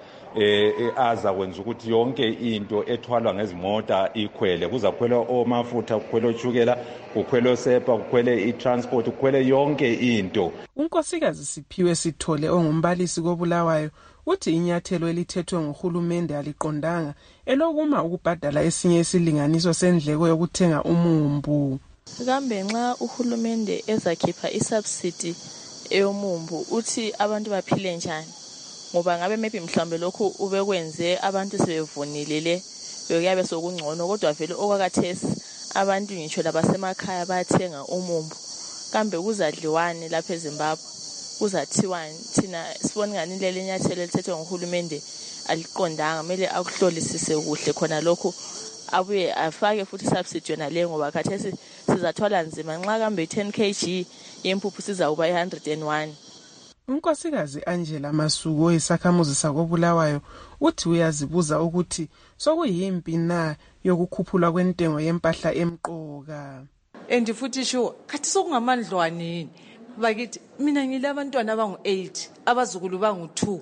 Eh aza kwenza ukuthi yonke into ethwalwa ngezimota ikhwele, kuza kukhwela omafutha, kukhwela ochukela, kukhwela osepa, kukhwele i-transport, kukhwele yonke into. Unkosikazi Siphiwe Sithole ongumbalisi kobulawayo uthi inyathelo elithethwe nguhulumende aliqondanga elokuma ukubhadala esinye isilinganiso sendleko yokuthenga umumbu. Kambe nxa uhulumende ezakhipha isubsidy eyomumbu uthi abantu baphile njani? Ngoba ngabe maybe mhlambe lokho ubekwenze abantu sebevunile le bekuyabe sokungcono, kodwa vele okwakathesi abantu ngitsho labasemakhaya bayathenga umumbu. Kambe kuzadliwane lapha eZimbabwe, kuzathiwani? Thina sibona ngani leli nyathelo elithethwe nguhulumende aliqondanga, kumele akuhlolisise kuhle khona lokho abuye afake futhi subsidy yona le, ngoba khathesi sizathwala nzima nxa kambe ten kilograms yempuphu sizawuba one hundred and one. Unkosikazi Angela Masuku oyisakhamuzi sakobulawayo uthi uyazibuza ukuthi sokuyimpi na yokukhuphula kwentengo yempahla emqoka. And futhi sho kathi sokungamandlwanini bakithi mina ngilabantwana abangu eight abazukulu bangu two.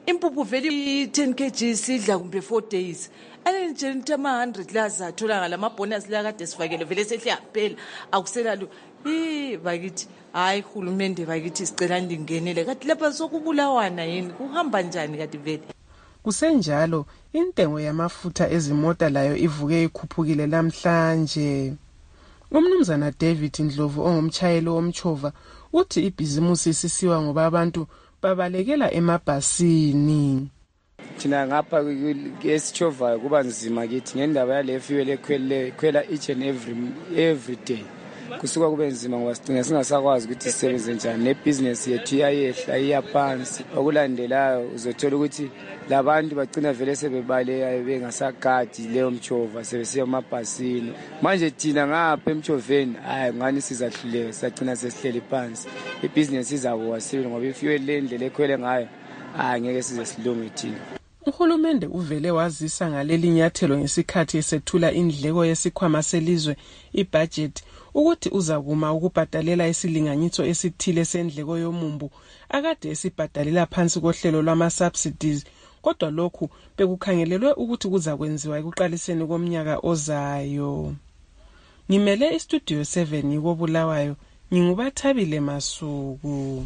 impuphu vele i-ten kg sidla kumbe four days ane nje nithi ama-hundred la zathola ngalamabhonasi la kade sifakele vele sehle yaphela akusela lo i bakithi hayi hulumende bakithi sicela ndingenele kati lapha sokubulawana yini kuhamba njani kati vele. Kusenjalo intengo yamafutha ezimota layo ivuke ikhuphukile namhlanje. Umnumzana David Ndlovu ongumtshayeli womchova uthi ibhizimusi isisiwa ngoba abantu babalekela emabhasini. Thina ngapha esichovayo kuba nzima kithi ngendaba yale fuel ekhwele khwela each and every every day. Kusuka kube nzima ngoba sigcina singasakwazi ukuthi sisebenze njani nebusiness yethu iyayehla iyaphansi. Okulandelayo uzothola ukuthi labantu bagcina vele sebebaleka bengasagadi leyo mchova sebesiya emabhasini. Manje thina ngapha emchoveni hayi ngani sizahluleka sagcina sesihleli phansi. Ibusiness izakuwa sibili ngoba ifuel lendlela ekhwele ngayo hayi ngeke size silunge thina. Uhulumende uvele wazisa ngaleli nyathelo ngesikhathi esethula indleko yesikhwama selizwe ibudget ukuthi uzakuma ukubhadalela isilinganiso esithile sendleko yomumbu akade esibhadalela phansi kohlelo lwama subsidies kodwa lokhu bekukhangelelwe ukuthi kuzakwenziwa ekuqaliseni komnyaka ozayo. Ngimele istudio seven yikobulawayo ngingubathabile Masuku.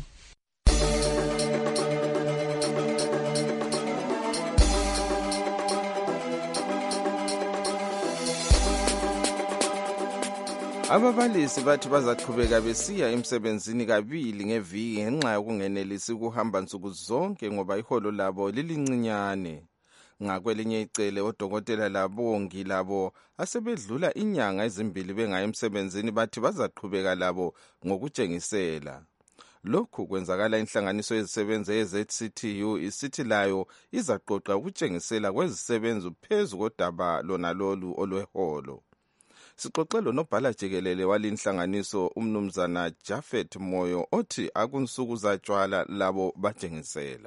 Ababalisi bathi bazaqhubeka besiya emsebenzini kabili ngeviki ngenxa yokungenelisi ukuhamba nsuku zonke ngoba iholo labo lilincinyane. Ngakwelinye icele odokotela labongi labo asebedlula inyanga ezimbili bengayi emsebenzini bathi bazaqhubeka labo ngokutshengisela. Lokhu kwenzakala inhlanganiso yezisebenzi ye-Z C T U isithi layo izaqoqa ukutshengisela kwezisebenzi phezu kodaba lona lolu olweholo. Sixoxelo nobhala jikelele walinhlanganiso umnumzana Jafet Moyo othi akunsuku zatshwala labo batshengisela.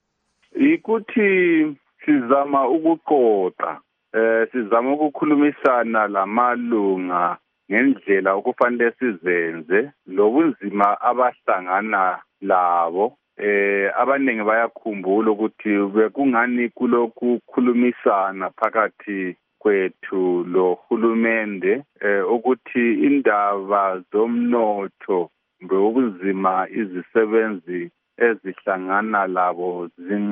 Ikuthi sizama ukuqoqa eh sizama ukukhulumisana lamalunga ngendlela okufanele sizenze lobunzima abahlangana labo. Eh abaningi bayakhumbula ukuthi bekungani kulokhu khulumisana phakathi kwethu lo hulumende eh, ukuthi indaba zomnotho ngobunzima izisebenzi ezihlangana labo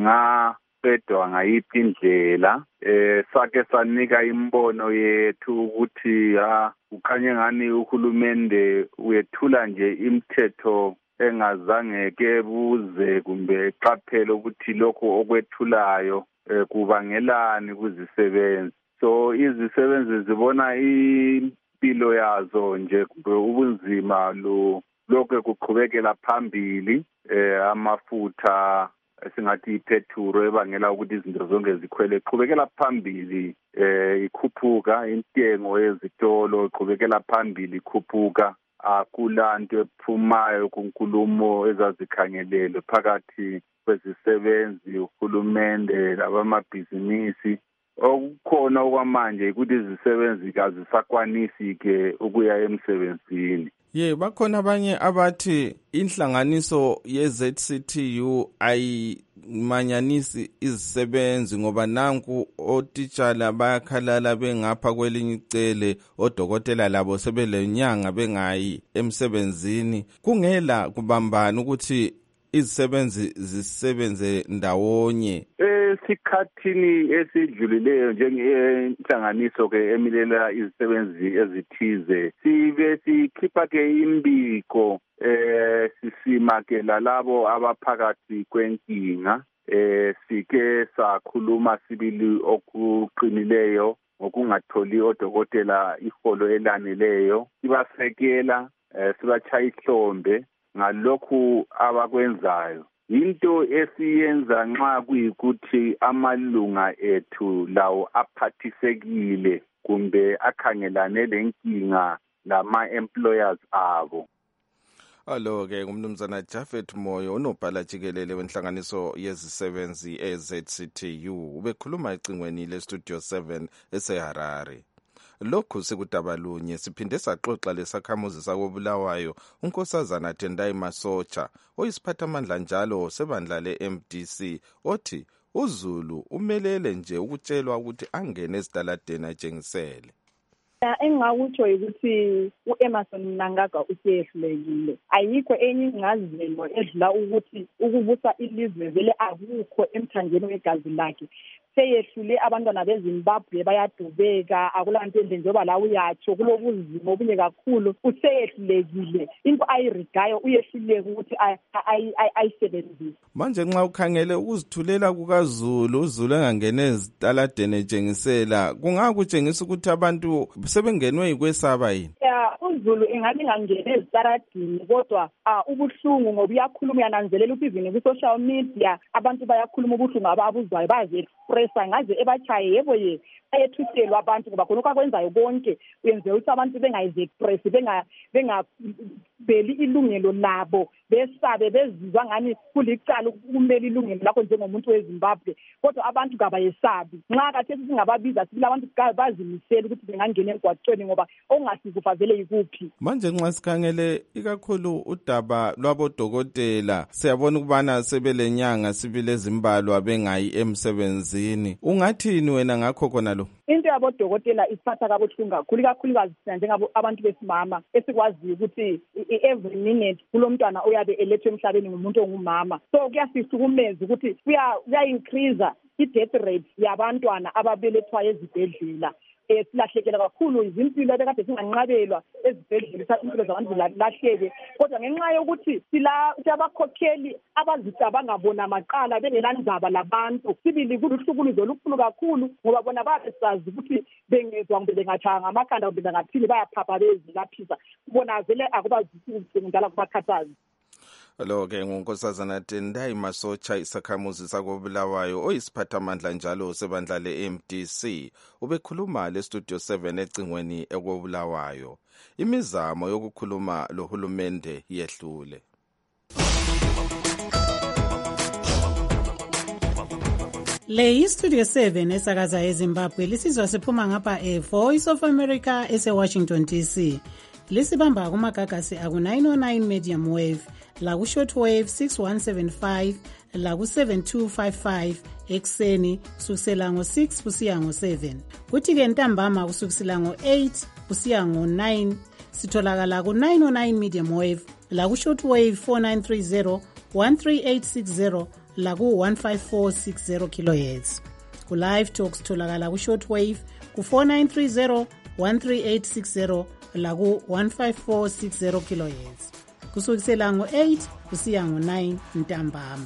zingaqedwa ngayiphi indlela. Eh sake sanika imbono yethu ukuthi ha ukhanye ngani uhulumende uyethula nje imithetho engazange kebuze kumbe qaphela ukuthi lokho okwethulayo eh, kubangelani kuzisebenzi. So izisebenzi zibona impilo yazo nje ubunzima lo lokho kuqhubekela phambili eh amafutha esingathi ipetrol ebangela ukuthi izinto zonke zikhwele iqhubekela phambili eh ikhuphuka intengo yezitolo iqhubekela phambili ikhuphuka akulanto ephumayo kunkulumo ezazikhangelele phakathi kwezisebenzi uhulumende labamabhizinisi. Okukhona okwamanje ukuthi izisebenzi kazisakwanisi ke ukuya emsebenzini. Ye bakhona abanye abathi inhlanganiso ye-Z C T U ayimanyanisi izisebenzi ngoba nanku otitshala bayakhalala bengapha kwelinye icele odokotela labo sebelenyanga bengayi emsebenzini kungela kubambana ukuthi izisebenzi zisebenze ndawonye. Esikhathini esidlulileyo njengenhlanganiso ke emilela izisebenzi ezithize sibe sikhipha ke imbiko eh sisima ke lalabo abaphakathi kwenkinga eh sike sakhuluma sibili okuqinileyo ngokungatholi odokotela iholo elaneleyo sibasekela eh sibachaya ihlombe ngalokhu abakwenzayo. Into esiyenza nxa kuyikuthi amalunga ethu lawo aphathisekile kumbe akhangelane lenkinga lama employers abo. Alo ke ngumnumzana Jafet Moyo unobhala jikelele wenhlanganiso yezisebenzi e-Z C T U ubekhuluma ecingweni le Studio seven eseHarare. lokhu sekudabalunye siphinde saxoxa lesakhamuzi sakobulawayo unkosazana Tendai Masocha oyisiphathamandla njalo sebandla le-M D C othi uZulu umelele nje ukutshelwa ukuthi angene ezitaladeni atshengisele. Engingakutsho ukuthi u-Emerson Mnangagwa usehlulekile. Ayikho enye ingcazelo edlula ukuthi ukubusa ilizwe vele akukho emthanjeni wegazi lakhe. Seyehlule abantwana beZimbabwe bayadubeka, akulanto endle njengoba la uyatsho kulobuzima obunye kakhulu. Useyehlulekile, into ayirigayo uyehluleke ukuthi ayisebenzise. Manje nxa ukhangele ukuzithulela kukaZulu, uZulu engangene ezitaladeni etshengisela, kungakutshengisa ukuthi abantu sebengenwe yikwesaba yini? Ya, uZulu engabe ngangene ezitaladini kodwa ubuhlungu ngoba uyakhuluma yananzelela ukuthi izini ku social media abantu bayakhuluma ubuhlungu ababuzwayo baze expressa ngaze ebachaye yebo ye ayethuselwa abantu ngoba khona kwakwenzayo konke uyenze ukuthi abantu bengayize express benga benga beli ilungelo labo besabe bezizwa ngani kulicala ukumela ilungelo lakho njengomuntu weZimbabwe kodwa abantu kabayesabi nxa kathethi singababiza sibila abantu bazimisela ukuthi bengangena emgwaqweni ngoba ongasizufa vele yikuphi. Manje nxa sikhangele ikakhulu udaba lwabodokotela siyabona ukubana sebelenyanga sibile ezimbalwa bengayi emsebenzini, ungathini wena ngakho khona lo? Into yabodokotela isiphatha kabuhlungu kakhulu kakhulukazi njengabo abantu besimama esikwaziyo ukuthi every minute kulomntwana oyabe elethwe emhlabeni ngumuntu ongumama, so kuyasihlukumeza ukuthi kuya increase i-death rate yabantwana ababelethwa ezibhedlela. Eh silahlekela kakhulu izimpilo ebekade singanqabelwa ezibhedlela impilo zabantu lahleke kodwa ngenxa yokuthi sila abakhokheli abazicabanga bona maqala bengelandaba labantu sibili kuluhlukuluzo olukhulu kakhulu ngoba bona babesazi ukuthi bengezwa kumbe bengathanga amakhanda kumbe bengaphili bayaphapha bezilaphisa bona vele akubazisi ukuthi ngidala kubakhathazi. Lo ke ngunkosazana Tendai Masocha isakhamuzi sakobulawayo oyisiphathamandla njalo sebandla le-M D C ubekhuluma le studio seven ecingweni ekobulawayo. Imizamo yokukhuluma lohulumende yehlule. Le yi-Studio seven esakaza eZimbabwe lisizwa siphuma ngapha e-Voice of America ese-Washington D C. Lisibamba kumagagasi aku-nine oh nine medium wave, laku-short wave six one seven five, laku-seven two five five ekseni kusukisela ngo-six kusiya ngo-seven. Kuthi-ke ntambama kusukisela ngo-eight kusiya ngo-nine sitholakala ku-nine oh nine medium wave, laku-short wave four nine three zero, one three eight six zero, laku-one five four six zero kilohertz. Ku-live talk sitholakala ku-short wave ku-four nine three zero, one three eight six zero, laku one five four six zero kilohertz kusukisela ngo-eight kusiya ngo-nine ntambama.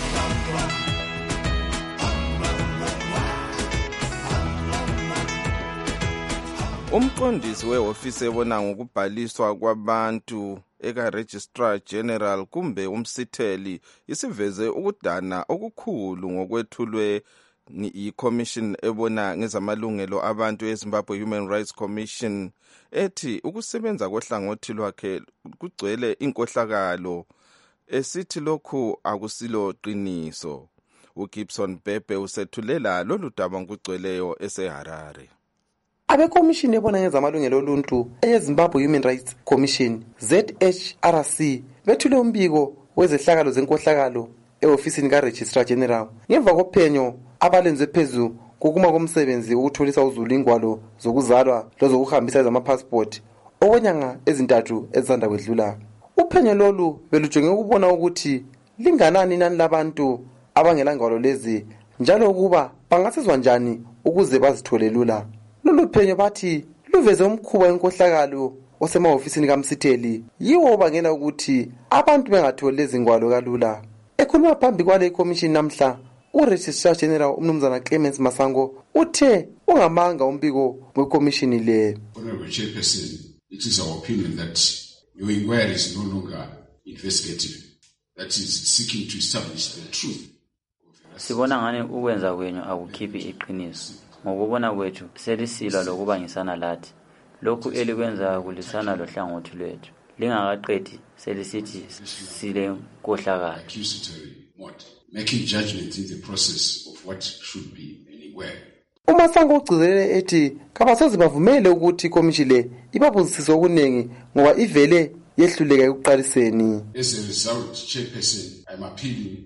Umqondisi wehofisi ebona ngokubhaliswa kwabantu eka-Registrar General kumbe umsitheli isiveze ukudana okukhulu ngokwethulwe i-Commission ebona ngezamalungelo abantu eZimbabwe Human Rights Commission ethi ukusebenza kohlangothi lwakhe kugcwele inkohlakalo esithi lokhu akusilo qiniso. uGibson Bebe usethulela lolu daba ngokugcweleyo eseHarare. Abekomishini ebona ngezamalungelo oluntu eyeZimbabwe Human Rights Commission Z H R C bethule umbiko wezehlakalo zenkohlakalo e-ofisini ka-Registrar General ngemva kophenyo abalenze phezu kokuma komsebenzi ukutholisa uZulu ingwalo zokuzalwa lozokuhambisa ezama-passport okwenyanga ezintathu ezisanda kwedlula. Uphenyo lolu belujonge ukubona ukuthi linganani inani labantu abangela ngwalo lezi njalo ukuba bangasizwa njani ukuze bazithole lula. Lolu phenyo bathi luveze umkhuba wenkohlakalo osemahofisini kamsitheli yiwo obangela ukuthi abantu bengatholi lezi ngwalo kalula. Ekhuluma phambi kwale commission namhla uRegistrar General umnumzana Clemens Masango uthe ungamanga umbiko wekomishini le. Honorable Chairperson, it is our opinion that your inquiry is no longer investigative, that is seeking to establish the truth. Sibona ngani ukwenza kwenyu akukhiphi iqiniso. Ngokubona kwethu selisilwa lokubangisana lathi. Lokhu elikwenza kulisana lohlangothi lwethu. Lingakaqedi selisithi sile nkohlakalo. Accusatory what? Making judgments in the process of what should be an inquiry. uMasango ugcizelele ethi kabasoze bavumele ukuthi ikomishini le ibabuzisise okuningi ngoba ivele yehluleka ekuqaliseni. As a result, Chairperson, I'm appealing.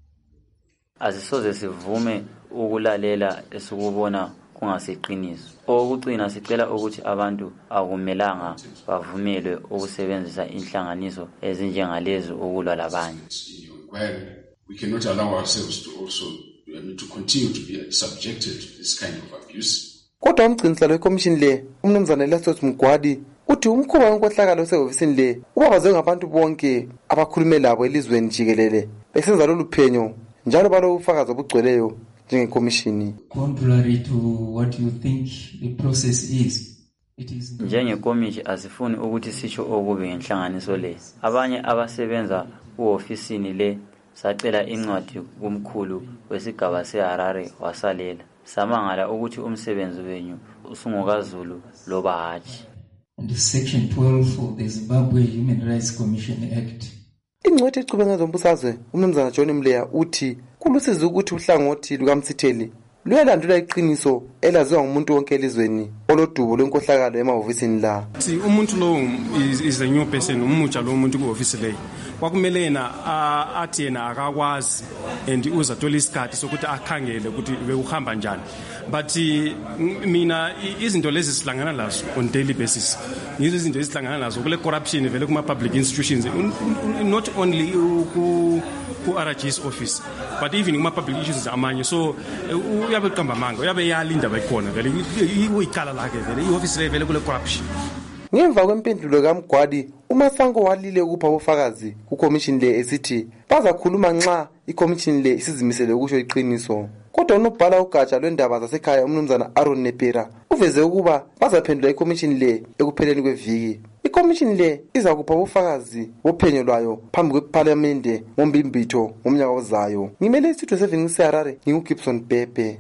Asisoze sivume ukulalela esikubona kungasiqiniso. Okugcina sicela ukuthi abantu akumelanga bavumelwe ukusebenzisa inhlanganiso ezinjengalezo ukulwa labanye. We cannot allow ourselves to also I mean, to continue to be subjected to this kind of abuse. Kodwa umgciniselo wekomishini le umnumzana Lesotho Mgwadi uthi umkhuba wenkohlakalo osehofisini le ubabazwe ngabantu bonke abakhulume labo elizweni jikelele besenza lolu phenyo njalo balo ufakazi obugcweleyo njengekomishini. Contrary to what you think the process is, it is njengekomishi asifuni ukuthi sisho okubi ngenhlanganiso le. Abanye abasebenza kuofisini le sacela incwadi kumkhulu wesigaba seHarare wasalela. Samangala ukuthi umsebenzi wenu usungokaZulu loba hatshi. And section twelve of the Zimbabwe Human Rights Commission Act. Ingcwethi echube ngezombusazwe umnumzana John Mleya uthi kulusiza ukuthi uhlangothi lukaMsitheli luyalandula iqiniso elaziwa ngumuntu wonke elizweni olodubo lwenkohlakalo emahofisini la. Si umuntu lo is, is a new person umutsha lo umuntu kuofisi le kwakumele yena athi yena akakwazi and uzathola isikhathi sokuthi akhangele ukuthi bekuhamba njani, but mina izinto lezi sihlangana lazo on daily basis. Yizo izinto esihlangana lazo kule corruption vele kuma public institutions, not only ku ku R G's office but even kuma public issues amanye. So uyabe qamba manga uyabe yalinda bayikhona vele uyikhala lakhe vele ioffice le vele kule corruption. Ngemva kwempendulo kaMgwadi uMasango walile ukupha ubufakazi kukomishini le esithi bazakhuluma nxa ikomishini le isizimisele ukusho iqiniso. Kodwa unobhala ugatsha lwendaba zasekhaya umnumzana Aaron Nepera uveze ukuba bazaphendula ikomishini le ekupheleni kweviki. Ikomishini le iza kupha ubufakazi bophenyo lwayo phambi kweParliament ngombimbitho ngomnyaka ozayo. Ngimele isitho seven seHarare nginguGibson Bhebhe.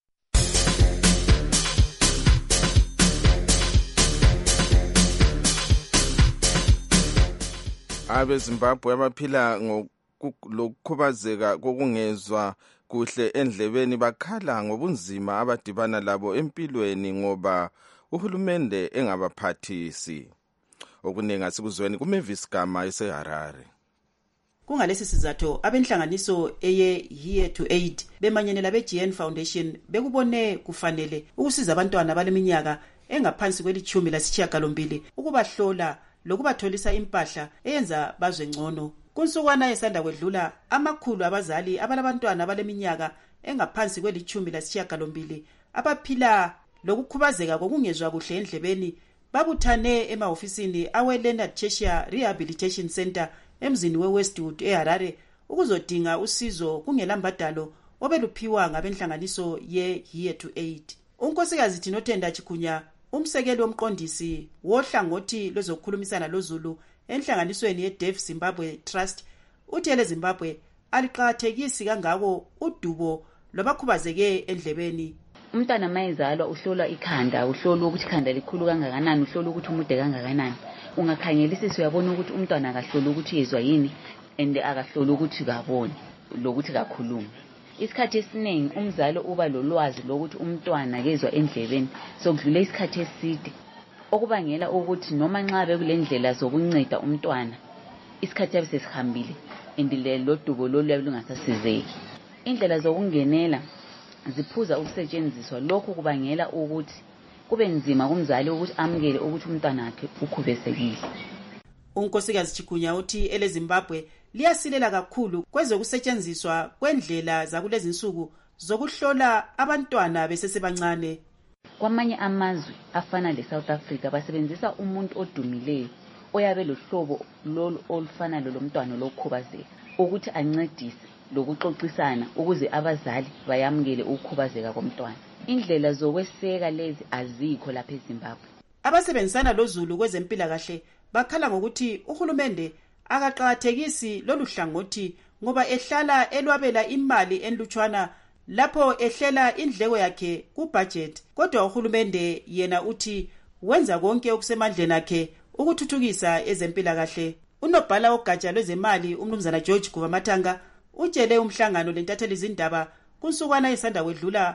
abeZimbabwe abaphila ngokukhubazeka kokungezwa kuhle endlebeni bakhala ngobunzima abadibana labo empilweni ngoba uhulumende engabaphathisi. Okuningi asikuzweni kuMavis Gama eseHarare. Kungalesi sizathu abenhlanganiso eye Here to Aid bemanyenela beG N Foundation bekubone kufanele ukusiza abantwana baleminyaka engaphansi kwelichumi lasishiyagalombili ukubahlola lokubatholisa impahla eyenza bazwe ngcono. Kunsukwana esanda kwedlula amakhulu abazali abalabantwana baleminyaka engaphansi kwelichumi lasishiyagalombili abaphila lokukhubazeka kokungezwa kuhle endlebeni babuthane emahofisini awe Leonard Cheshire Rehabilitation Center emzini weWestwood eHarare ukuzodinga usizo kungelambadalo obeluphiwa ngabenhlanganiso ye Here to Aid. Unkosikazi Thinothenda Chikunya umsekeli womqondisi wohlangothi lwezokukhulumisana loZulu enhlanganisweni yeDeaf Zimbabwe Trust uthi eleZimbabwe aliqhathekisi kangako udubo lobakhubazeke endlebeni. Umntana mayizalwa uhlolwa ikhanda, uhlolwa ukuthi ikhanda likhulu kangakanani, uhlolwa ukuthi umude kangakanani. Ungakhangelisisa uyabona ukuthi umntwana akahlolwa ukuthi yezwa yini and akahlolwa ukuthi kaboni lokuthi kakhuluma. Isikhathi esiningi umzali uba lolwazi lokuthi umntwana kezwa endlebeni sokudlula isikhathi eside okubangela ukuthi noma nxa bekulendlela zokunceda umntwana isikhathi yabe sesihambile indile lodubo lolu lungasasizeki. Indlela zokungenela ziphuza ukusetshenziswa, lokho kubangela ukuthi kube nzima kumzali ukuthi amukele ukuthi umntwana wakhe ukhubazekile. Unkosikazi Chikunya uthi eleZimbabwe liyasilela kakhulu kwezokusetshenziswa kwendlela zakulezi insuku zokuhlola abantwana besesebancane. Kwamanye amazwe afana leSouth Africa basebenzisa umuntu odumileyo oyabe lohlobo lolu olufana lomntwana lokhubazeka ukuthi ancedise lokuxoxisana ukuze abazali bayamukele ukukhubazeka komntwana. Indlela zokweseka lezi azikho lapha eZimbabwe. Abasebenzisana loZulu kwezempilakahle bakhala ngokuthi uhulumende akaqhathekisi lolu hlangothi ngoba ehlala elwabela imali enlutshwana lapho ehlela indleko yakhe kubudget. Kodwa uhulumende yena uthi wenza konke okusemandleni akhe ukuthuthukisa ezempilakahle. Unobhala ogatsha lwezemali umnumzana George Guvamathanga utshele umhlangano lentatheli izindaba kunsukwana esanda kwedlula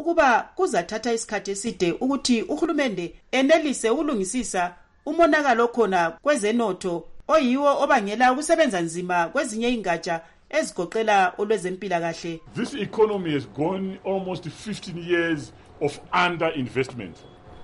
ukuba kuzathatha isikhathi eside ukuthi uhulumende enelise ukulungisisa umonakalo khona kwezenotho oyiwo obangela ukusebenza nzima kwezinye ingatsha ezigoqela olwezempilakahle. This economy has gone almost fifteen years of underinvestment.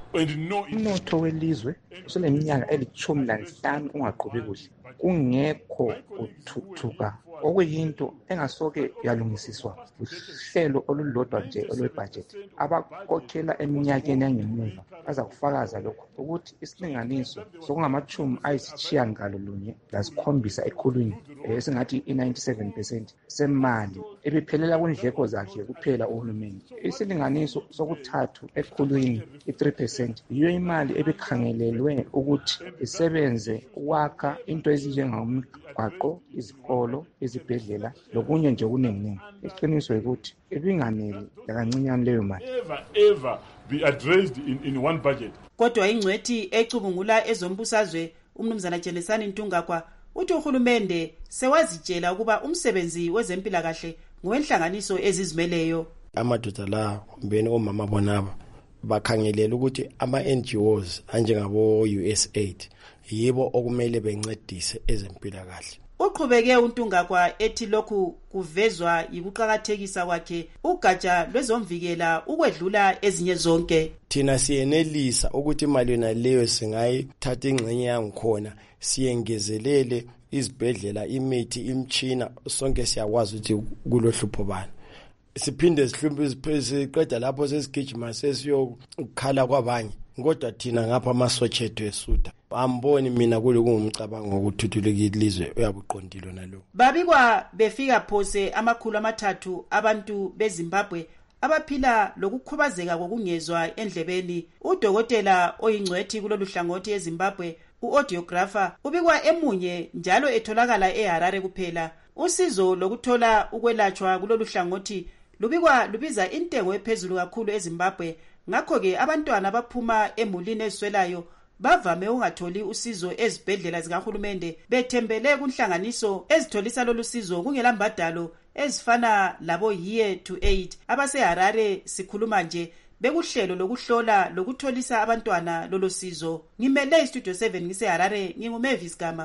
Umnotho welizwe useneminyaka elithumi lanhlanu ungaqhubi kuhle, kungekho uthuthuka, okuyinto engasoke yalungisiswa uhlelo olulodwa nje olwebudget. Abakhokhela eminyakeni yangemuva baza kufakaza lokho ukuthi isilinganiso sokungamachumi ayisitshiyangalolunye lasikhombisa ekhulwini esingathi i-ninety-seven percent semali ebiphelela kundleko zakhe kuphela uhulumeni. Isilinganiso sokuthathu ekhulwini i-three percent yiyo imali ebikhangelelwe ukuthi isebenze ukwakha into ezinjengamgwaqo, izikolo, izibhedlela lokunye nje okuningi. Iqiniso ukuthi ibinganeli lakancinyane leyo mali. Ever, ever be addressed in, in one budget. Kodwa ingcwethi ecubungula ezombusazwe umnumzana Jelesani Ntungakwa uthi uhulumende sewazitshela ukuba umsebenzi wezempilakahle ngowenhlanganiso ezizimeleyo. Amadoda la kumbeni omama bonaba bakhangelela ukuthi ama-N G Os anjengabo U S A I D yibo okumele bencedise ezempilakahle. Uqhubeke uNtungakwa ethi lokhu kuvezwa yikuqhakathekisa kwakhe ugatsha lwezomvikela ukwedlula ezinye zonke. Thina siyenelisa ukuthi imali yona leyo singayithatha ingxenye yangikhona siyengezelele izibhedlela, imithi, imchina, sonke siyakwazi ukuthi kulohlupho bani. Siphinde sihlumbe siqeda lapho sesigijima sesiyokukhala kwabanye, kodwa thina ngapha amasotsha ethu esuda. Amboni mina kule kungumcabango ukuthuthuleka ilizwe uyabuqondilo nalo. Babikwa befika phose amakhulu amathathu abantu beZimbabwe abaphila lokukhubazeka kokungezwa endlebeni. Udokotela oyingcwethi kulolu hlangothi eZimbabwe uaudiographer ubikwa emunye njalo etholakala eHarare kuphela. Usizo lokuthola ukwelatshwa kulolu hlangothi lubikwa lubiza intengo ephezulu kakhulu eZimbabwe. Ngakho ke abantwana abaphuma emulini eziswelayo bavame ungatholi usizo ezibhedlela zikahulumende bethembele kunhlanganiso ezitholisa lolu sizo kungelambadalo ezifana labo Year to Aid abaseHarare. Sikhuluma nje bekuhlelo lokuhlola lokutholisa abantwana lolo sizo. Ngimele iStudio seven ngiseHarare, nginguMavis Gama.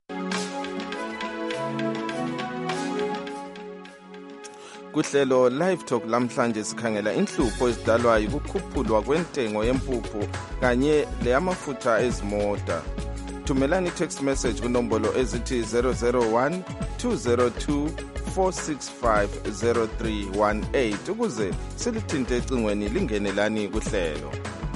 Kuhlelo Live Talk lamhlanje sikhangela inhlupho ezidalwa yikukhuphulwa kwentengo yempuphu kanye leyamafutha ezimota. Thumelani text message kunombolo ezithi zero zero one two zero two four six five zero three one eight ukuze silithinte ecingweni lingenelani kuhlelo.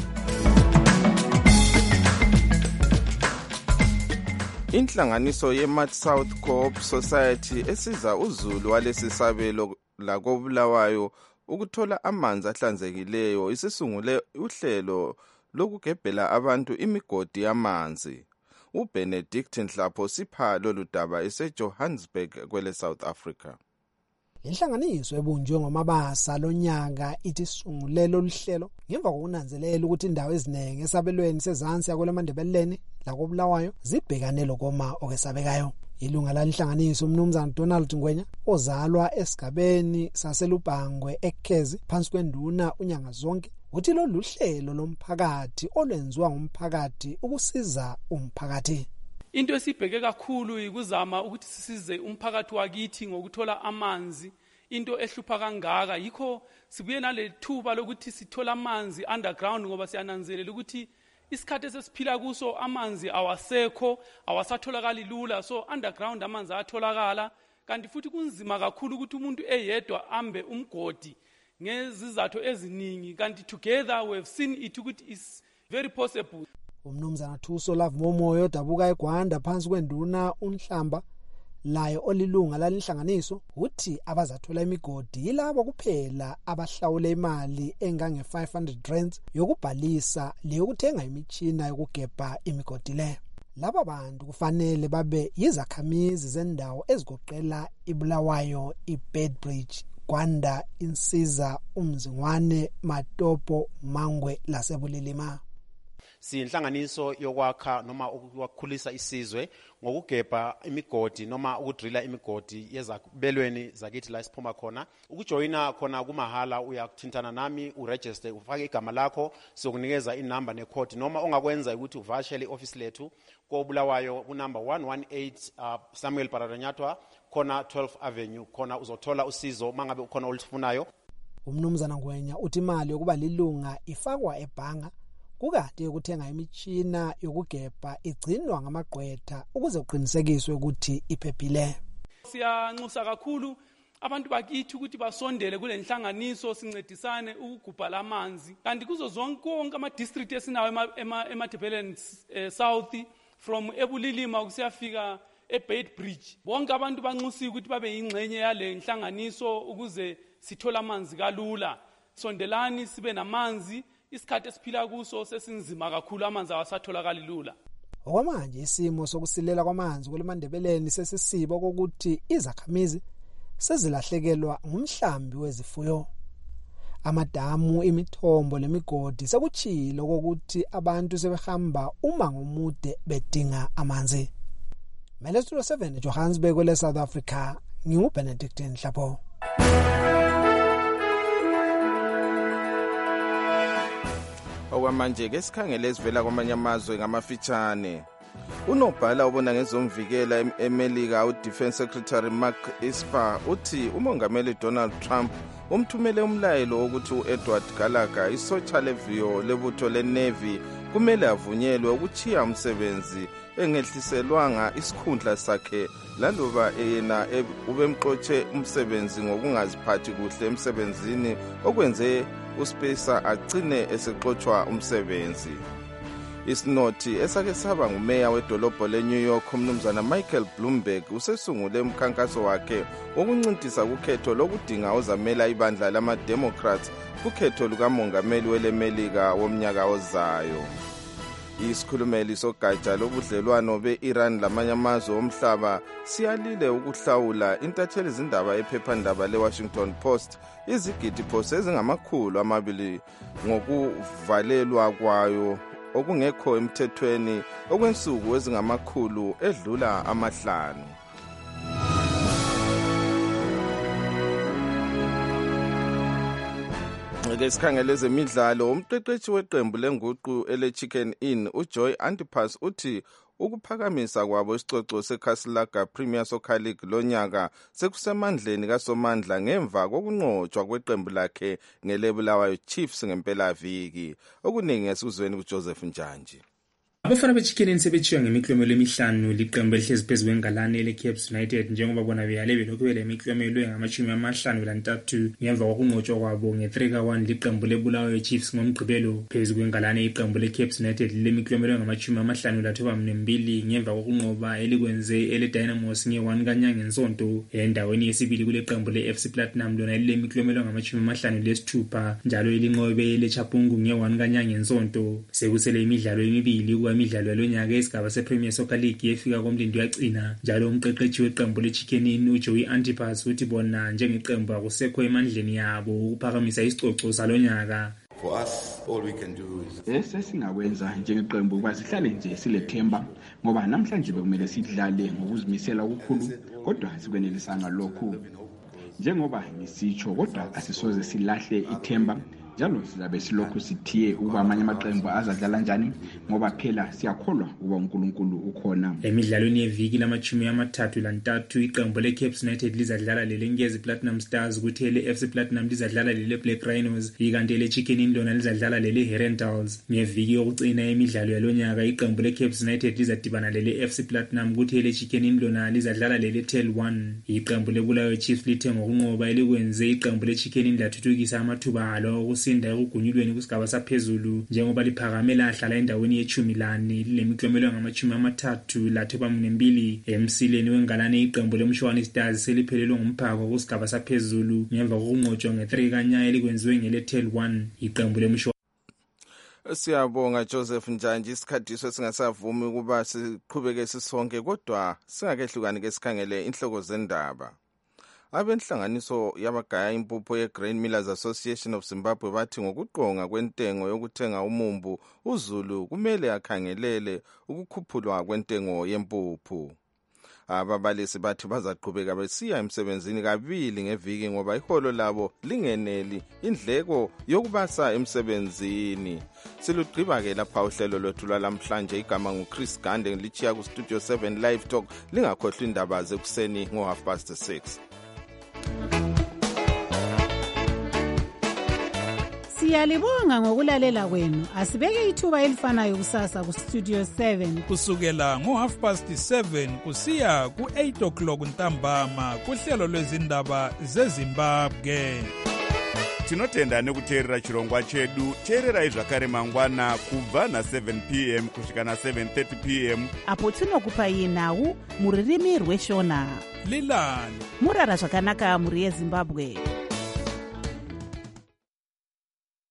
Inhlanganiso ye-Mad South Co-op Society esiza uzulu walesi sabelo lakobulawayo ukuthola amanzi ahlanzekileyo isisungule uhlelo lokugebhela abantu imigodi yamanzi. uBenedict Nhlapho sipha lolu daba eseJohannesburg kwele South Africa. Inhlanganiso ebunjwe ngomabasa lonyaka ithi sungulelo luhlelo ngemva kokunanzelela ukuthi indawo eziningi esabelweni sezansi yakolemandebeleni lakobulawayo zibhekane lokoma okwesabekayo. Ilunga lalinhlanganiso umnumzana Donald Ngwenya ozalwa esigabeni saselubhangwe eKhezi phansi kwenduna unyanga zonke uthi lo luhlelo lomphakathi olwenziwa ngumphakathi ukusiza umphakathi. Into esibheke kakhulu ikuzama ukuthi sisize umphakathi wakithi ngokuthola amanzi. Into ehlupha kangaka yikho sibuye nalethuba lokuthi sithola amanzi underground ngoba siyananzelela ukuthi isikhathi esesiphila kuso amanzi awasekho, awasatholakali lula, so underground amanzi atholakala. Kanti futhi kunzima kakhulu ukuthi umuntu eyedwa ambe umgodi ngezizathu eziningi, kanti together we have seen it ukuthi is very possible. Umnumzana Thuso Love Momoyo dabuka eGwanda phansi kwenduna unhlamba laye olilunga lalinhlanganiso uthi abazathola imigodi yilabo kuphela abahlawule imali engange five hundred rands yokubhalisa leyokuthenga imichina yokugebha imigodi le. Laba bantu kufanele babe yizakhamizi zendawo ezigoqela iBulawayo, iBedbridge, Gwanda, Insiza, uMzingwane, Matopo, Mangwe lasebulilima. siyinhlanganiso yokwakha noma ukukhulisa isizwe ngokugebha imigodi noma ukudrilla imigodi yezabelweni zakithi la isiphuma khona. Ukujoyina khona kumahala, uyakuthintana nami uregister ufake igama lakho sokunikeza inamba necode, noma ongakwenza ukuthi uvashele ioffice lethu ko Bulawayo ku number one one eight uh, Samuel Paradanyatwa khona twelfth Avenue, khona uzothola usizo mangabe ukhona olufunayo. Umnumzana Ngwenya uthi imali yokuba lilunga ifakwa ebhanga, kukade ukuthenga imitshina yokugebha igcinwa ngamagqwetha ukuze kuqinisekiswe ukuthi iphephile. Siyanxusa kakhulu abantu bakithi ukuthi basondele kule nhlanganiso sincedisane ukugubha lamanzi, kanti kuzo zonke wonke ama district esinawo eMatabeleland South from Ebulilima kusiyafika eBait Bridge, bonke abantu banxusiwe ukuthi babe yingxenye yale nhlanganiso ukuze sithola amanzi kalula. Sondelani sibe namanzi, isikhathi esiphila kuso sesinzima kakhulu, amanzi awasatholakali lula. Okwamanje isimo sokusilela kwamanzi kuleMandebeleni sesisibo kokuthi izakhamizi sezilahlekelwa ngumhlambi wezifuyo. Amadamu, imithombo lemigodi sekuchilo kokuthi abantu sebehamba umango omude bedinga amanzi. Mele Studio seven Johannesburg le South Africa, nginguBenedict Nhlapo. Okwamanje ke sikhangele esivela kwamanye amazwe ngamafitshane. Unobhala obona ngezomvikela eMelika uDefense Secretary Mark Esper uthi umongameli Donald Trump umthumele umlayelo wokuthi uEdward Gallagher, isotsha leviyo lebutho leNavy, kumele avunyelwe ukuchiya umsebenzi engehliselwanga isikhundla sakhe laloba yena ubemxotshe umsebenzi ngokungaziphathi kuhle emsebenzini okwenze uSpacer agcine esexotsha umsebenzi. Isinothi esake saba ngumeya wedolobho leNew York umnumzana Michael Bloomberg usesungule umkhankaso wakhe wokuncintisa kukhetho lokudinga ozamela ibandla lama-Democrats kukhetho lukamongameli weleMelika womnyaka ozayo. Isikhulumeli sogatsha lobudlelwano be-Iran lamanye amazwe omhlaba siyalile ukuhlawula intatheli izindaba ephephandaba leWashington Post izigidi phose ezingamakhulu amabili ngokuvalelwa kwayo okungekho emthethweni okwensuku ezingamakhulu edlula amahlanu. Ngeke sikhangele ezemidlalo, umqeqeshi weqembu lenguqu ele-Chicken Inn uJoy Antipas uthi ukuphakamisa kwabo isicoco seCastle Premier Soccer League lonyaka sekusemandleni kaSomandla ngemva kokunqotshwa kweqembu lakhe ngelebulawayo Chiefs ngempela viki. Okuningi esizweni kuJoseph Njanji. Abafana beChicken sebethiwa ngemiklomelo emihlanu liqembu elihlezi phezu kwengalane leCaps United njengoba bona beyale belokhu bele imiklomelo engamashumi amahlanu lantathu ngemva kokunqotshwa kwabo nge-three ka one liqembu lebulawayo Chiefs ngomgqibelo phezu kwengalane iqembu leCaps United lemiklomelo engamashumi amahlanu lathoba mbili ngemva kokunqoba elikwenze eleDynamos nge-one kanyanga nsonto endaweni yesibili kule qembu leF C Platinum lona lemiklomelo engamashumi amahlanu lesithupha njalo elinqobe leChapungu nge-one kanyanga nsonto. Sekusele imidlalo emibili imidlalo yalonyaka esigaba sePremier Soccer League yefika komlindo yagcina njalo umqeqeshi weqembu leChicken Inn uJoey Antipas uthi bona njengeqembu akusekho emandleni yabo ukuphakamisa isicoco salonyaka. For us, all we can do is esesingakwenza njengeqembu ukuba sihlale nje silethemba ngoba namhlanje bekumele sidlale ngokuzimisela okukhulu kodwa sikwenelisanga lokhu. Njengoba ngisitsho kodwa asisoze silahle ithemba njalo sizabe silokhu sithiye ukuba amanye amaqembu azadlala njani ngoba phela siyakholwa ukuba uNkulunkulu ukhona. Emidlalweni yeviki lamachumi amathathu lantathu iqembu leCaps United lizadlala leleNkezi Platinum Stars kuthi leF C Platinum lizadlala leBlack Rhinos ikanti leChicken Inn lona lizadlala leHerentals. Ngeviki yokucina emidlalo yalonyaka iqembu leCaps United lizadibana leF C Platinum kuthi leChicken Inn lona lizadlala leTel one. Iqembu lebulawayo Chiefs lithe ngokunqoba elikwenze iqembu leChicken Inn lathuthukisa amathuba alo sinda ekugunyulweni kusigaba saphezulu njengoba liphakamela ahlala endaweni yechumi lane lilemiklomelo ngamachumi amathathu lathoba mbili emsileni wengalane iqembu leMshwana Stars seliphelelwe ngumphako kusigaba saphezulu ngemva kokunqotshwa nge-three kanya elikwenziwe ngeleTel one iqembu leMshwana. Siyabonga Joseph Njanji, isikhathi sesingasavumi ukuba siqhubeke sisonke kodwa singakehlukani ke sikhangele inhloko zendaba. abenhlanganiso yabagaya impuphu ye-Grain Millers Association of Zimbabwe bathi ngokuqonga kwentengo yokuthenga umumbu uZulu kumele akhangelele ukukhuphulwa kwentengo yempuphu. Ababalisi bathi bazaqhubeka besiya emsebenzini kabili ngeviki ngoba iholo labo lingeneli indleko yokubasa emsebenzini. Silugqiba ke lapha uhlelo lwethu lwalamhlanje. Igama nguChris Gande lichiya ku Studio seven Live Talk. Lingakhohlwa indaba zekuseni ngo half past six. Siyalibonga ngokulalela kwenu. Asibeke ithuba elifanayo kusasa ku Studio seven kusukela ngo half past seven kusiya ku eight o'clock ntambama kuhlelo lwezindaba zeZimbabwe. Tinotenda nekuteerera chirongwa chedu. Teererai zvakare mangwana kubva na seven p m kusvika na seven thirty p m apo tinokupai nhau muririmi rweshona. Lilani murara zvakanaka muri yeZimbabwe.